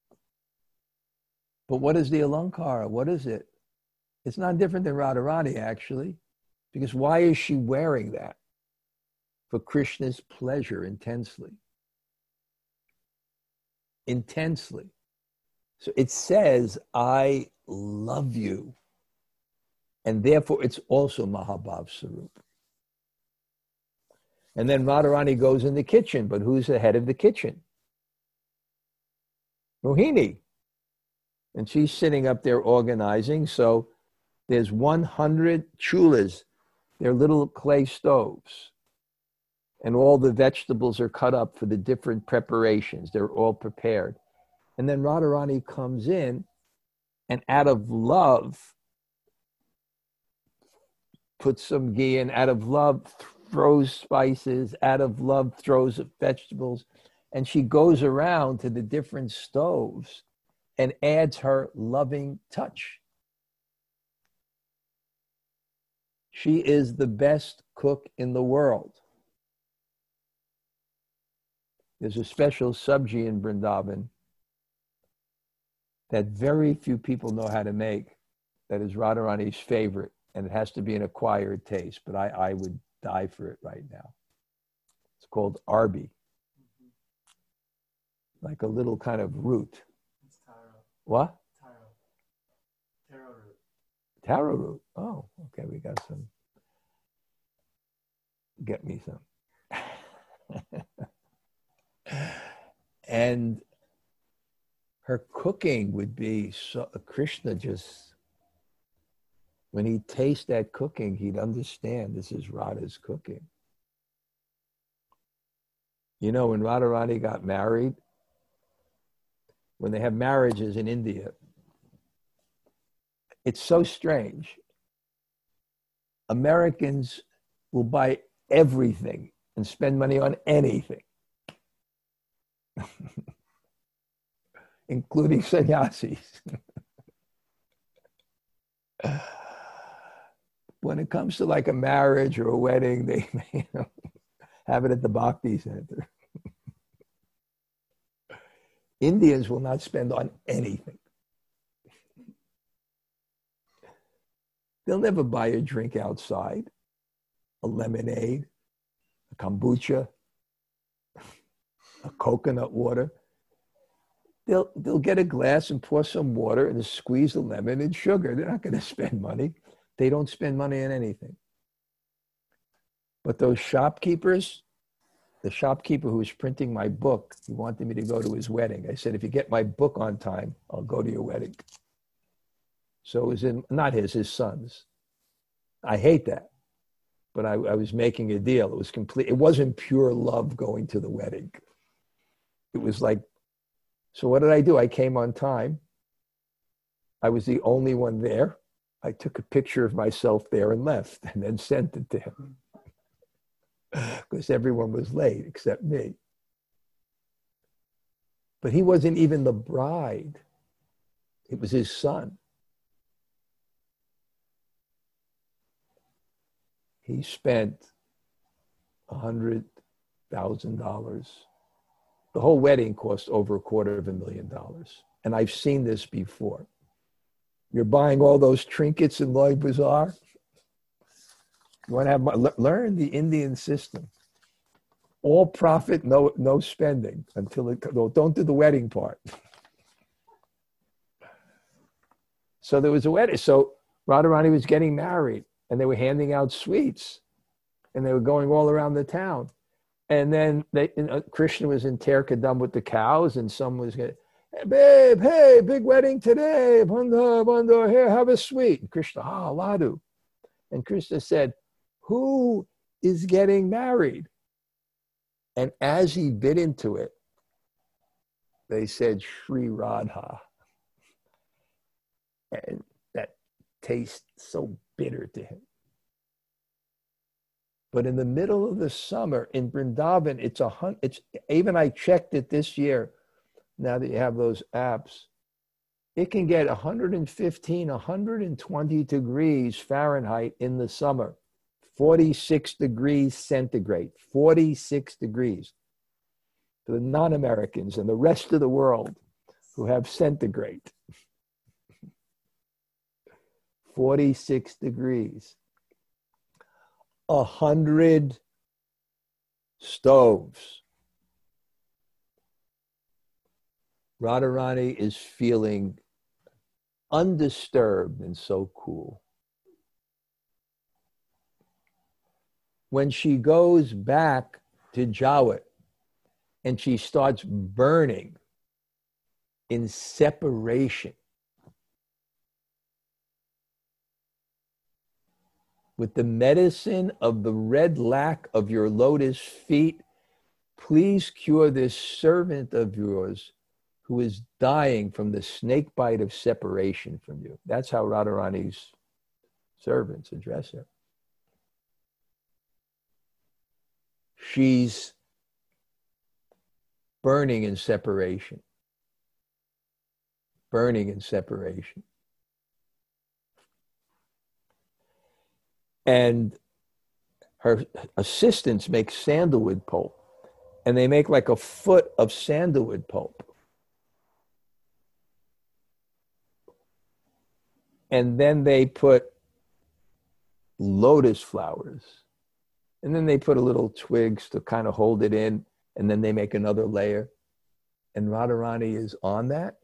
But what is the alankara? What is it? It's not different than Radharani, actually, because why is she wearing that? For Krishna's pleasure intensely. intensely. So it says, I love you. And therefore, it's also Mahabhav Sarup. And then Radharani goes in the kitchen, but who's the head of the kitchen? Mohini. And she's sitting up there organizing. So there's one hundred chulas. They're little clay stoves. And all the vegetables are cut up for the different preparations. They're all prepared. And then Radharani comes in and out of love, puts some ghee in, out of love, throws spices, out of love, throws vegetables. And she goes around to the different stoves and adds her loving touch. She is the best cook in the world. There's a special sabji in Vrindavan that very few people know how to make. That is Radharani's favorite, and it has to be an acquired taste, but I, I would die for it right now. It's called arbi, like a little kind of root. It's taro. What? Taro. Taro root. Taro root. Oh, okay, we got some. Get me some. And her cooking would be so, Krishna just, when he'd taste that cooking, he'd understand this is Radha's cooking. You know, when Radharani got married, when they have marriages in India, it's so strange. Americans will buy everything and spend money on anything, including sannyasis. When it comes to like a marriage or a wedding, they you know, have it at the Bhakti Center. Indians will not spend on anything. They'll never buy a drink outside, a lemonade, a kombucha, a coconut water. They'll, they'll get a glass and pour some water and squeeze the lemon and sugar. They're not going to spend money. They don't spend money on anything. But those shopkeepers, the shopkeeper who was printing my book, he wanted me to go to his wedding. I said, if you get my book on time, I'll go to your wedding. So it was in, not his, his son's. I hate that. But I, I was making a deal. It was complete. It wasn't pure love going to the wedding. It was like, so what did I do? I came on time. I was the only one there. I took a picture of myself there and left and then sent it to him because everyone was late except me. But he wasn't even the bride. It was his son. He spent one hundred thousand dollars. The whole wedding cost over a quarter of a million dollars. And I've seen this before. You're buying all those trinkets in Loi Bazaar. You want to have learn the Indian system. All profit, no no spending until it. No, don't do the wedding part. So there was a wedding. So Radharani was getting married, and they were handing out sweets, and they were going all around the town. And then they, you know, Krishna was in Terkadam with the cows, and someone was going, hey, babe, hey, big wedding today. Bandha, bandha, here, have a sweet. And Krishna, ah, oh, Ladu. And Krishna said, who is getting married? And as he bit into it, they said, Sri Radha. And that tastes so bitter to him. But in the middle of the summer in Vrindavan, it's a hundred, it's even I checked it this year. Now that you have those apps, it can get one hundred fifteen, one hundred twenty degrees Fahrenheit in the summer, forty-six degrees centigrade, forty-six degrees. For the non-Americans and the rest of the world who have centigrade, forty-six degrees. A hundred stoves. Radharani is feeling undisturbed and so cool. When she goes back to Jawat and she starts burning in separation with the medicine of the red lac of your lotus feet, please cure this servant of yours who is dying from the snake bite of separation from you. That's how Radharani's servants address her. She's burning in separation. Burning in separation. And her assistants make sandalwood pulp, and they make like a foot of sandalwood pulp. And then they put lotus flowers, and then they put a little twigs to kind of hold it in, and then they make another layer. And Radharani is on that,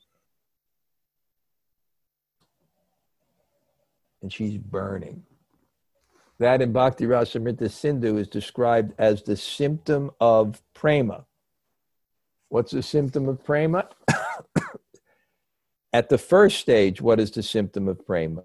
and she's burning. That in Bhakti Rasamrita Sindhu is described as the symptom of prema. What's the symptom of prema? At the first stage, what is the symptom of prema?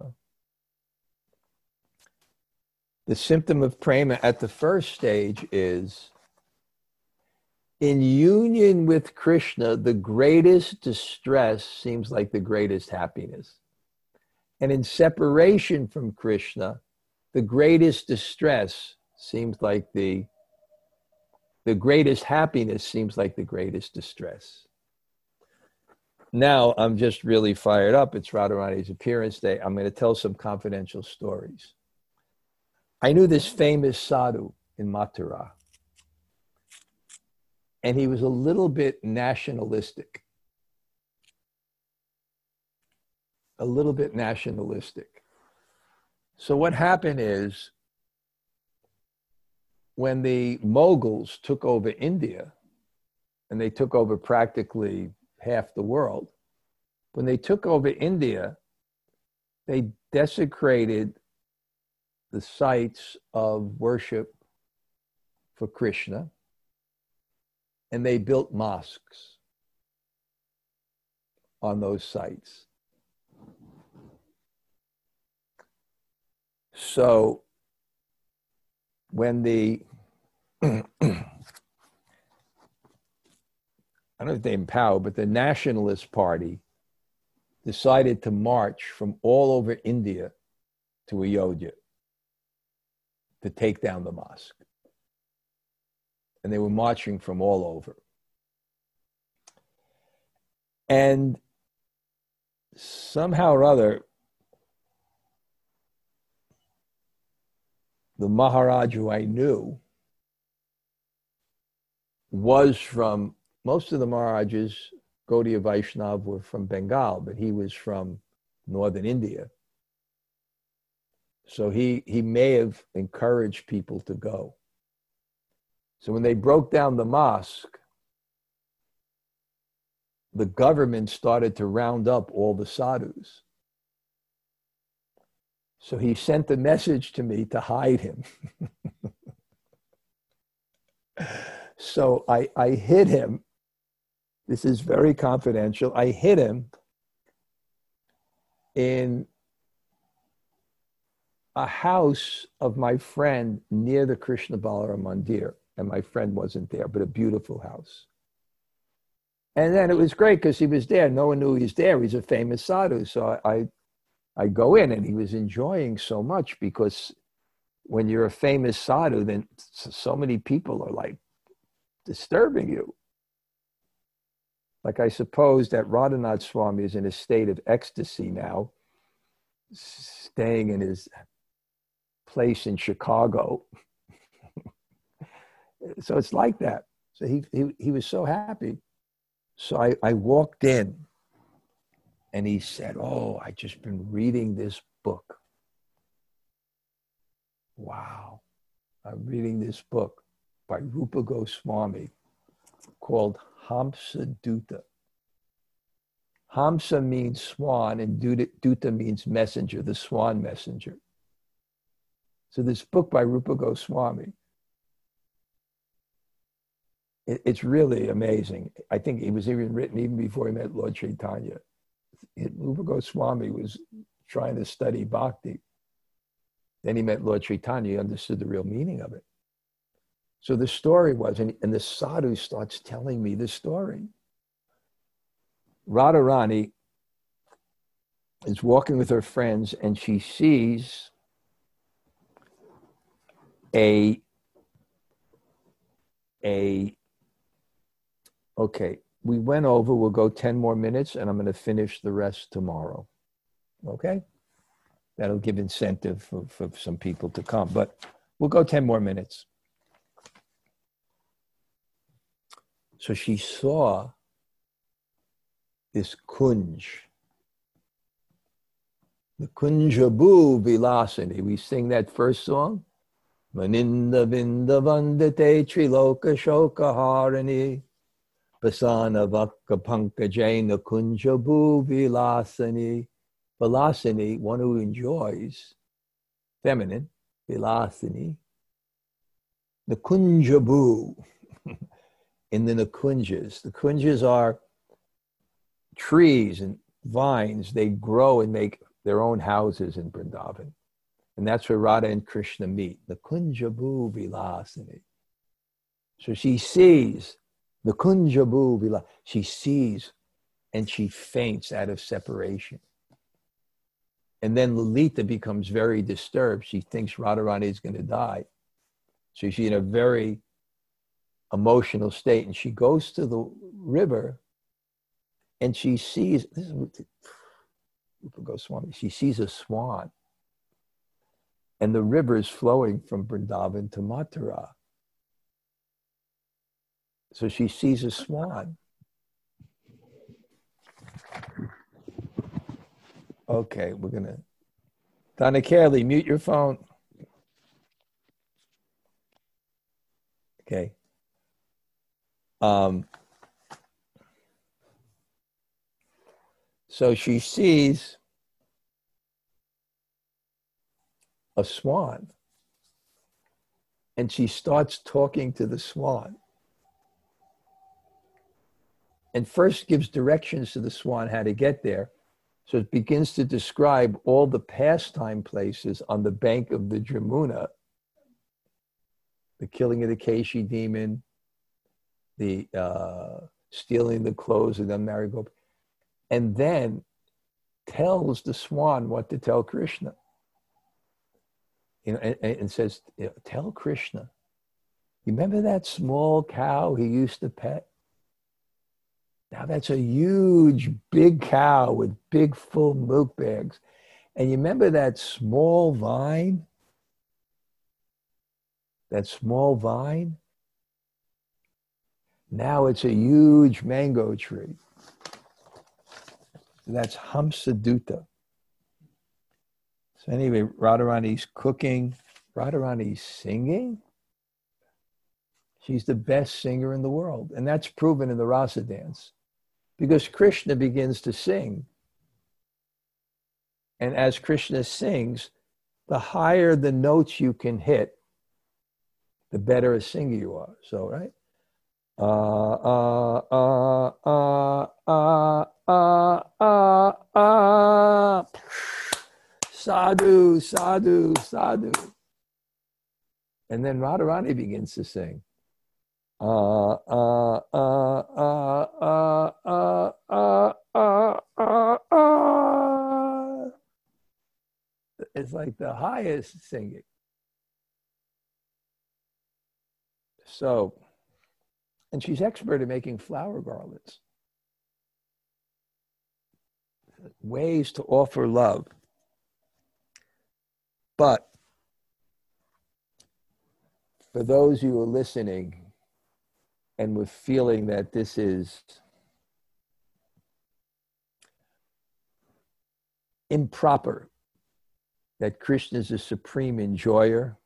The symptom of prema at the first stage is, in union with Krishna, the greatest distress seems like the greatest happiness. And in separation from Krishna, the greatest distress seems like the, the greatest happiness seems like the greatest distress. Now I'm just really fired up. It's Radharani's appearance day. I'm going to tell some confidential stories. I knew this famous sadhu in Mathura, and he was a little bit nationalistic. A little bit nationalistic. So what happened is, when the Mughals took over India, and they took over practically half the world, when they took over India, they desecrated the sites of worship for Krishna, and they built mosques on those sites. So when the, I don't know if they empowered, but the Nationalist Party decided to march from all over India to Ayodhya to take down the mosque. And they were marching from all over. And somehow or other, the Maharaj who I knew was from, most of the Maharajas, Gaudiya Vaishnav, were from Bengal, but he was from northern India. So he, he may have encouraged people to go. So when they broke down the mosque, the government started to round up all the sadhus. So he sent a message to me to hide him. So I, I hid him. This is very confidential. I hid him in a house of my friend near the Krishna Balaram Mandir. And my friend wasn't there, but a beautiful house. And then it was great because he was there. No one knew he was there. He's a famous sadhu. So I, I I go in, and he was enjoying so much, because when you're a famous sadhu, then so many people are like disturbing you. Like, I suppose that Radhanath Swami is in a state of ecstasy now, staying in his place in Chicago. So it's like that. So he, he, he was so happy. So I, I walked in, and he said, "Oh, I just been reading this book. Wow. I'm reading this book by Rupa Goswami called Hamsa Duta." Hamsa means swan, and Duta, Duta means messenger, the swan messenger. So this book by Rupa Goswami, it, it's really amazing. I think it was even written even before he met Lord Chaitanya. It, Rupa Goswami was trying to study bhakti. Then he met Lord Chaitanya, he understood the real meaning of it. So the story was, and, and the sadhu starts telling me the story. Radharani is walking with her friends and she sees a, a, okay, we went over, we'll go ten more minutes and I'm going to finish the rest tomorrow. Okay? That'll give incentive for, for some people to come, but we'll go ten more minutes. So she saw this kunj, the Kunjabu Vilasini. We sing that first song. Maninda Vinda Vandate Triloka Shoka Harani Pasana Vakka Pankajena Kunjabu Vilasini. Vilasini, one who enjoys, feminine, Vilasini. The Kunjabu in the Nakunjas. The Kunjas are trees and vines. They grow and make their own houses in Vrindavan. And that's where Radha and Krishna meet. The Kunjabu Vilasini. So she sees the Kunjabu Vilasini. She sees and she faints out of separation. And then Lalita becomes very disturbed. She thinks Radharani is going to die. So she's in a very emotional state. And she goes to the river and she sees, this is Rupa Goswami, she sees a swan. And the river is flowing from Vrindavan to Mathura. So she sees a swan. Okay, we're going to... Donna Carey, mute your phone. Okay. Um, so she sees a swan. And she starts talking to the swan. And first gives directions to the swan how to get there. So it begins to describe all the pastime places on the bank of the Jamuna. The killing of the Keshi demon, the uh, stealing the clothes of the unmarried gopi. And then tells the swan what to tell Krishna. You know, and, and says, you know, tell Krishna, you remember that small cow he used to pet? Now that's a huge, big cow with big, full milk bags. And you remember that small vine? That small vine? Now it's a huge mango tree. That's Hamsaduta. So anyway, Radharani's cooking. Radharani's singing. She's the best singer in the world. And that's proven in the Rasa dance. Because Krishna begins to sing. And as Krishna sings, the higher the notes you can hit, the better a singer you are. So, right? Ah, ah, ah, ah, ah, ah, ah. Sadhu, sadhu, sadhu. And then Radharani begins to sing. Ah, ah, ah, ah, ah, ah, ah, ah, ah, ah. It's like the highest singing. So, and she's expert at making flower garlands. Ways to offer love. But for those who are listening and with feeling that this is improper, that Krishna is a supreme enjoyer,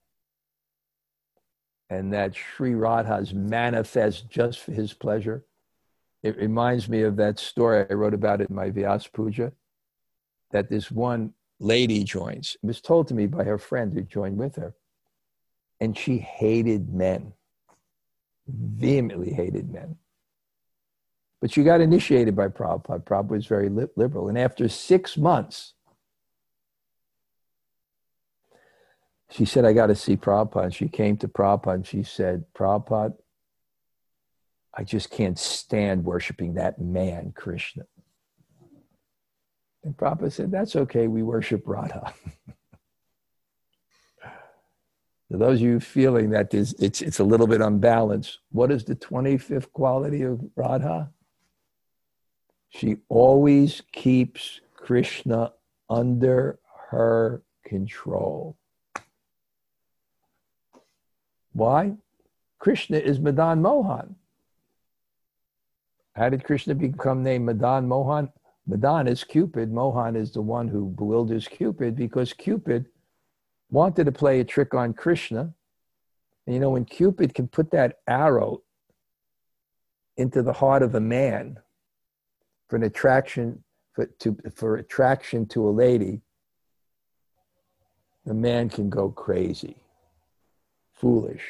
and that Sri Radha is manifest just for his pleasure, It reminds me of that story I wrote about in my Vyas Puja, that this one lady joins. It was told to me by her friend who joined with her. And she hated men, vehemently hated men. But she got initiated by Prabhupada. Prabhupada was very li- liberal. And after six months, she said, I got to see Prabhupada. And she came to Prabhupada and she said, Prabhupada, I just can't stand worshiping that man, Krishna. And Prabhupada said, that's okay, we worship Radha. For those of you feeling that it's, it's a little bit unbalanced, what is the twenty-fifth quality of Radha? She always keeps Krishna under her control. Why? Krishna is Madan Mohan. How did Krishna become named Madan Mohan? Madan is Cupid. Mohan is the one who bewilders Cupid, because Cupid wanted to play a trick on Krishna. And you know, when Cupid can put that arrow into the heart of a man for an attraction, for, to, for attraction to a lady, the man can go crazy, foolish.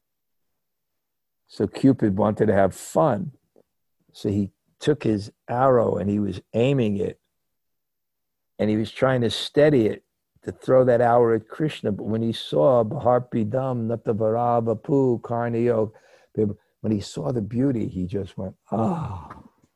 So Cupid wanted to have fun. So he took his arrow and he was aiming it, and he was trying to steady it to throw that arrow at Krishna. But when he saw Bharpidam Natavarabapu Karnayo, when he saw the beauty, he just went, ah.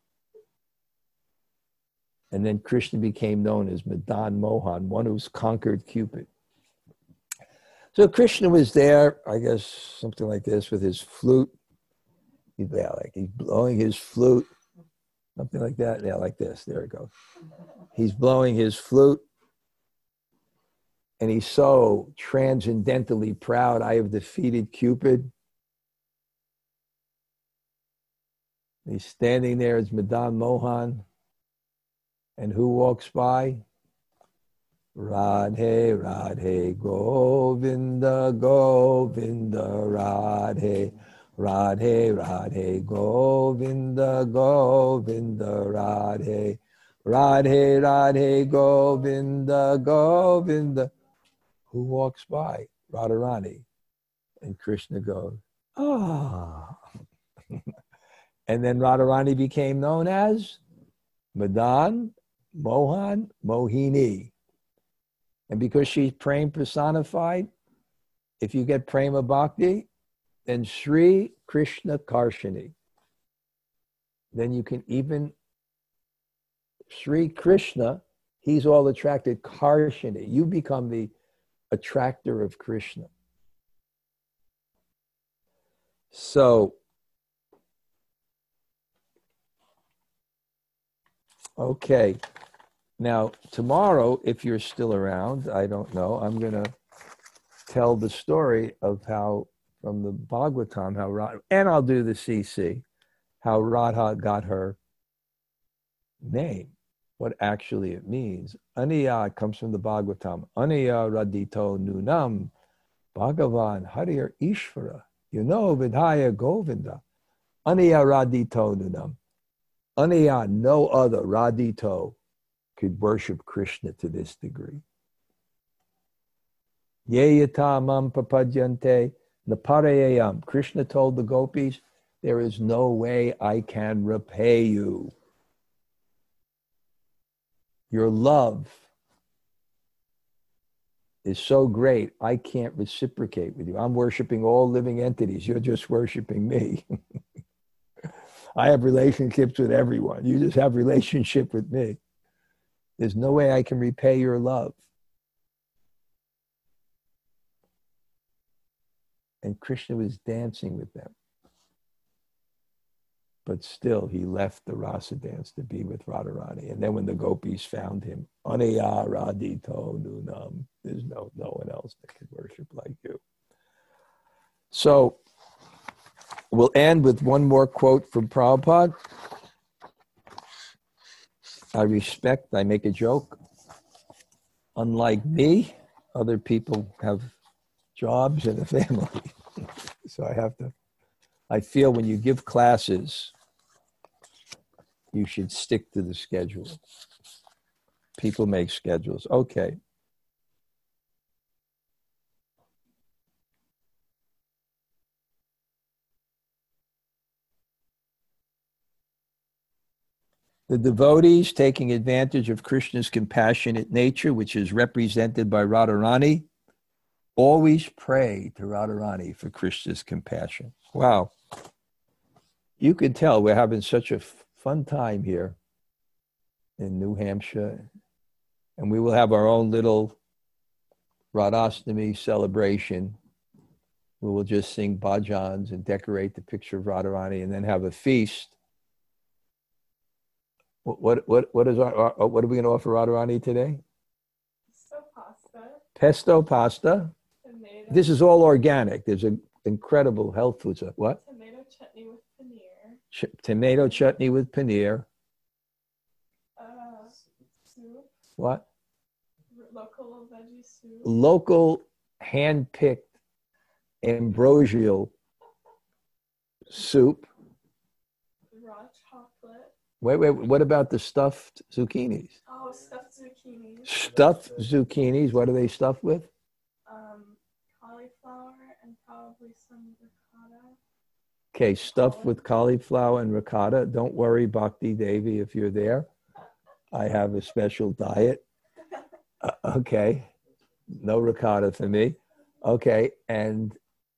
And then Krishna became known as Madan Mohan, one who's conquered Cupid. So Krishna was there, I guess, something like this, with his flute. He's there, like he's blowing his flute, something like that. Yeah, like this. There it goes. He's blowing his flute, and he's so transcendently proud. I have defeated Cupid. He's standing there as Madan Mohan, and who walks by? Radhe, Radhe, Govinda, Govinda, Radhe. Radhe, Radhe, Govinda, Govinda, Radhe. Radhe, Radhe, Govinda, Govinda. Who walks by? Radharani. And Krishna goes, ah. And then Radharani became known as Madan, Mohan, Mohini. And because she's Prem personified, if you get Prema Bhakti, then Sri Krishna Karshini. Then you can even, Sri Krishna, he's all attracted, Karshini. You become the attractor of Krishna. So, okay. Now, tomorrow, if you're still around, I don't know, I'm going to tell the story of how, from the Bhagavatam, how Radha, and I'll do the C C, how Radha got her name, what actually it means. Aniya comes from the Bhagavatam. Aniya radito nunam Bhagavan Harir Ishvara. You know Vidhaya Govinda. Aniya radito nunam. Aniya, no other radito could worship Krishna to this degree. Yeyata mam papadyante naparayam. Krishna told the gopis, there is no way I can repay you. Your love is so great, I can't reciprocate with you. I'm worshiping all living entities. You're just worshiping me. I have relationships with everyone. You just have relationship with me. There's no way I can repay your love. And Krishna was dancing with them. But still, he left the rasa dance to be with Radharani. And then when the gopis found him, Anaya Radito Nunam, there's no, no one else that can worship like you. So we'll end with one more quote from Prabhupada. I respect, I make a joke. Unlike me, other people have jobs and a family. So I have to, I feel when you give classes, you should stick to the schedule. People make schedules. Okay. The devotees, taking advantage of Krishna's compassionate nature, which is represented by Radharani, always pray to Radharani for Krishna's compassion. Wow. You can tell we're having such a fun time here in New Hampshire. And we will have our own little Radhastami celebration. We will just sing bhajans and decorate the picture of Radharani and then have a feast. What what what is our, what are we going to offer Radharani today? Pesto pasta. Pesto pasta. Tomato. This is all organic. There's an incredible health foods. What? Tomato chutney with paneer. Ch- tomato chutney with paneer. Uh, soup. What? Local veggie soup. Local hand-picked ambrosial soup. Raw chocolate. Wait, wait, what about the stuffed zucchinis? Oh, stuffed zucchini. Stuffed zucchinis, what are they stuffed with? Um, cauliflower and probably some ricotta. Okay, stuffed with cauliflower and ricotta. Don't worry, Bhakti Devi, if you're there. I have a special diet. Uh, okay, no ricotta for me. Okay, and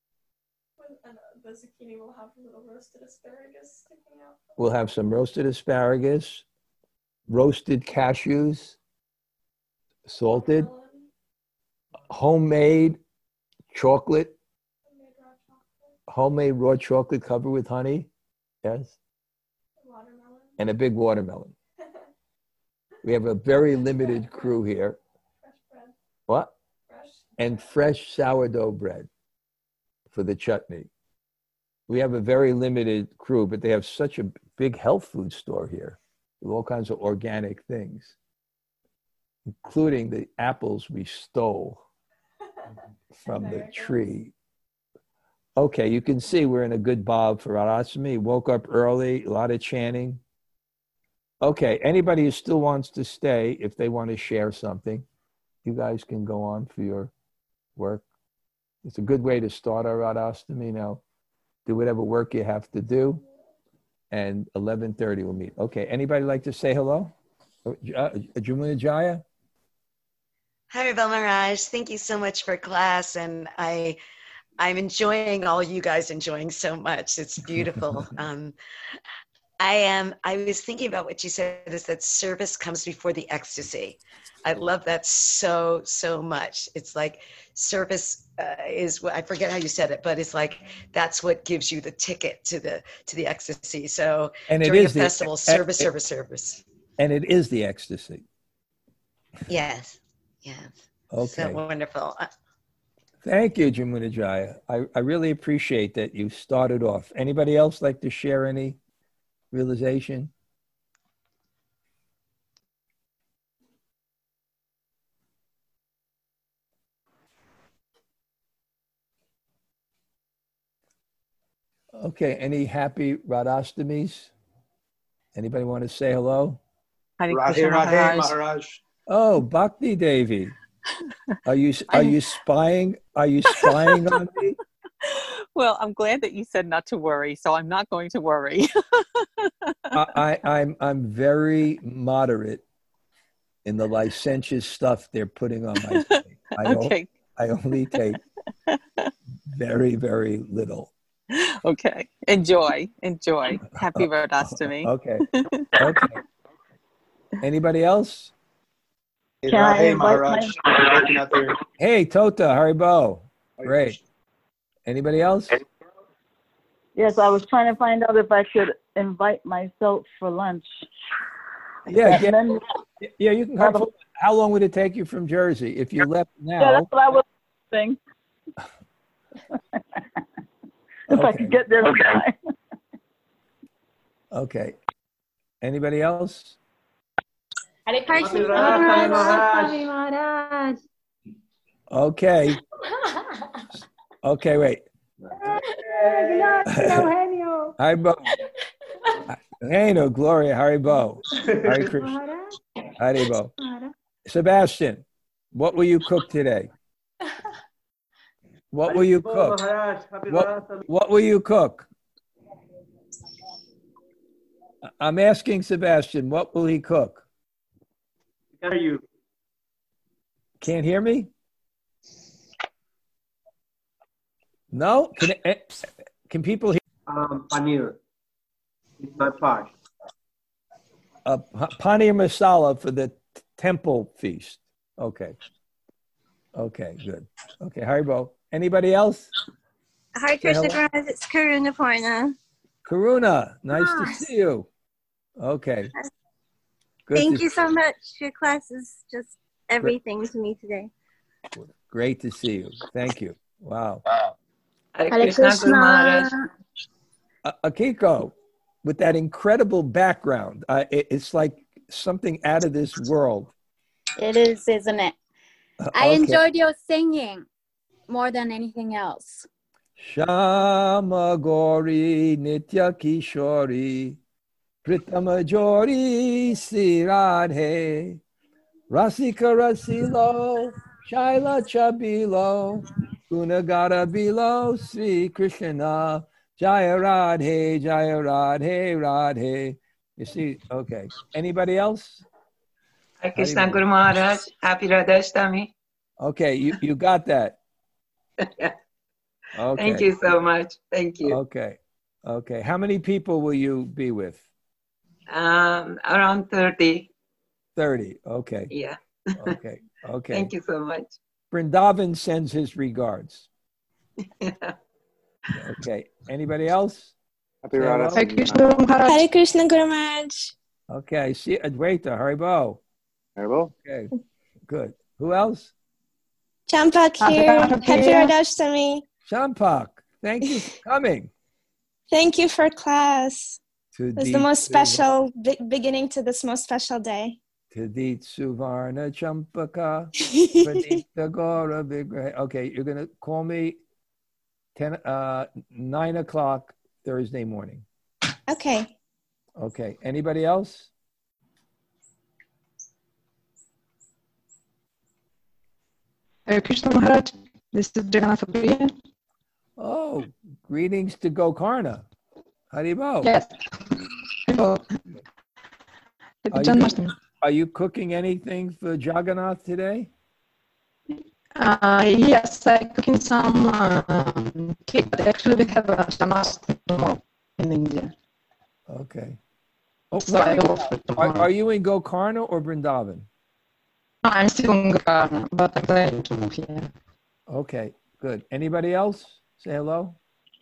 And the zucchini will have a little roasted asparagus sticking out. we'll have some roasted asparagus, roasted cashews, salted, Melon, homemade chocolate, homemade raw chocolate, homemade raw chocolate covered with honey, yes, watermelon. and a big watermelon. We have a very limited crew here. Fresh bread. What? Fresh. And fresh sourdough bread for the chutney. We have a very limited crew, but they have such a big health food store here with all kinds of organic things, including the apples we stole from the tree. Okay, you can see we're in a good bob for Radhastami. Woke up early, a lot of chanting. Okay, anybody who still wants to stay, if they want to share something, you guys can go on for your work. It's a good way to start our Radhastami. Now, do whatever work you have to do, and eleven thirty we'll meet. Okay, anybody like to say hello? Uh, Jamuna Jaya? Hi, Rebel Mirage. Thank you so much for class, and I, I'm enjoying all you guys enjoying so much. It's beautiful. um, I am. I was thinking about what you said is that service comes before the ecstasy. I love that so so much. It's like service uh, is what I forget how you said it, but it's like that's what gives you the ticket to the to the ecstasy. So And it during a is the- festival, service, service, service. And it is the ecstasy. Yes, yes. Okay. So wonderful. Uh, Thank you, Jamuna Jaya. I, I really appreciate that you started off. Anybody else like to share any realization? Okay, any happy Radhastamis? Anybody want to say hello? Hare Radhe Krishna Radhe Maharaj. Maharaj. Oh, Bhakti Devi. Are you are you spying? Are you spying on me? Well, I'm glad that you said not to worry, so I'm not going to worry. I, I, I'm I'm very moderate in the licentious stuff they're putting on my plate. I don't, Okay, I only take very, very little. okay. Enjoy, enjoy. Happy Radhastami. Okay. Okay. Anybody else? Hey, Can I Radhe invite Maharaj. Working out there. Hey, Tota, Haribo. Great. Anybody else? Yes, I was trying to find out if I should invite myself for lunch. Yeah, And get, then, yeah, you can come. for- How long would it take you from Jersey? If you left yeah, now, that's what I was thinking. If I Okay. could get there on time. okay. Anybody else? Hare Krishna Radhe Maharaj, Maharaj. Radhe Maharaj. Okay. Okay, wait. Grazie, Eugenio. Haribo. Hey, no, Gloria, Haribo. Hare Krishna. Maharaj. Haribo. Maharaj. Sebastian, what will you cook today? What will you cook? What, what will you cook? I'm asking Sebastian, what will he cook? Are you? Can't hear me? No? Can, eh, can people hear? Um, paneer. It's my part. Uh, paneer masala for the t- temple feast. Okay. Okay, good. Okay, Haribo. Anybody else? Hi, Say Krishna hello. Guruji. It's Karuna Parna. Karuna, nice to Yes. see you. Okay. Good Thank to- you so much. Your class is just everything to me today. Great to see you. Thank you. Wow. Hare Krishna. Uh, Akiko, with that incredible background, uh, it, it's like something out of this world. It is, isn't it? Uh, I okay. enjoyed your singing more than anything else. Shama Gauri Nitya Kishori Pritama Jori Siradhe Rasika Rasilo Shaila Chabilo Gunagara Bilo Sri Krishna Jaya Radhe Jaya Radhe Radhe. You see, okay. Anybody else? Hare Krishna Guru Maharaj. Happy Radhashtami. Okay, you, you got that. Yeah. Okay. Thank you so much. Thank you. Okay. Okay. How many people will you be with? Um, around thirty. thirty. Okay. Yeah. Okay. Okay. Thank you so much. Vrindavan sends his regards. Okay. Anybody else? Happy Say hello. Hare Krishna Maharaj. Hare Krishna Guru Maharaj. Okay. I see Advaita. Haribo. Haribo. Okay. Good. Who else? Champak here. Happy Radhashtami. Shampak. Thank you for coming. Thank you for class. To It's the most special be- beginning to this most special day. Tadit Suvarna Champaka. Pradita Gora Vigraha. Okay, you're gonna call me ten uh nine o'clock Thursday morning. Okay. Okay. Anybody else? Hare Krishna Maharaj. This is Jagannath Priya. Oh, greetings to Gokarna. Haribo. Yes. Hello. Happy Are you, Janmashtami. are you cooking anything for Jagannath today? Uh, yes, I'm cooking some um, cake, but actually we have a Janmashtami tomorrow in India. Okay. Oh, So I go for are, tomorrow. are you in Gokarna or Vrindavan? No, I'm still in Gokarna, but I'm planning to move here. Okay, good. Anybody else? Say hello.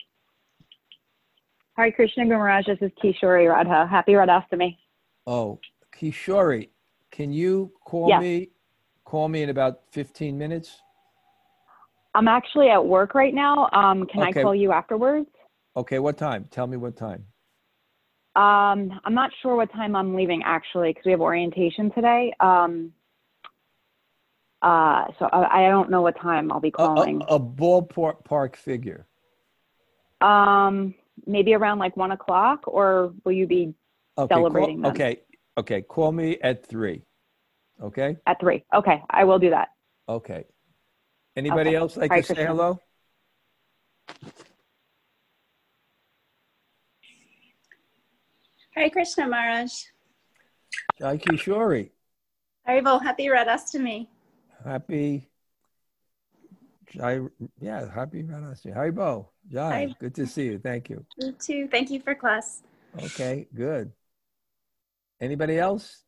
Hare Krishna Guru Maharaj, this is Kishori Radha. Happy Radhastami. Oh, Kishori, can you call Yeah. me call me in about fifteen minutes? I'm actually at work right now. Um, can Okay. I call you afterwards? Okay, what time? Tell me what time. Um, I'm not sure what time I'm leaving actually because we have orientation today. Um, uh, so I, I don't know what time I'll be A, a, calling. a ballpark park figure. Um, maybe around like one o'clock, or will you be Okay, celebrating call, then? okay, okay. Call me at three. Okay. At three. Okay, I will do that. Okay. Anybody Okay. else like Hare to say Krishna. hello? Hare Krishna Maharaj. Jai Kishori. Haribo, happy Radhastami. Happy. Jai, yeah, happy Radhastami. Haribo. Jai, Hi. good to see you. Thank you. You too. Thank you for class. Okay, good. Anybody else?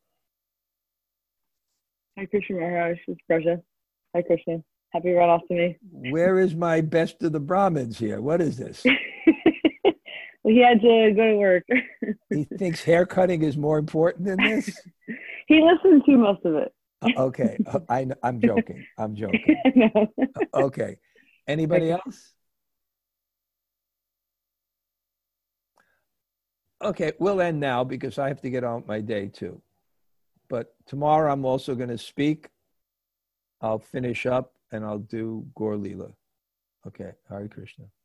Hi Krishna Maharaj, it's Brasha. Hi Krishna. Happy Radhastami. Where is my best of the Brahmins here? What is this? Well, he had to go to work. He thinks hair cutting is more important than this? He listened to most of it. Uh, okay, uh, I, kn- I'm joking. I'm joking. No. Uh, okay. Anybody else? Okay, we'll end now because I have to get on with my day too. But tomorrow I'm also going to speak. I'll finish up and I'll do Gaur Leela. Okay, Hare Krishna.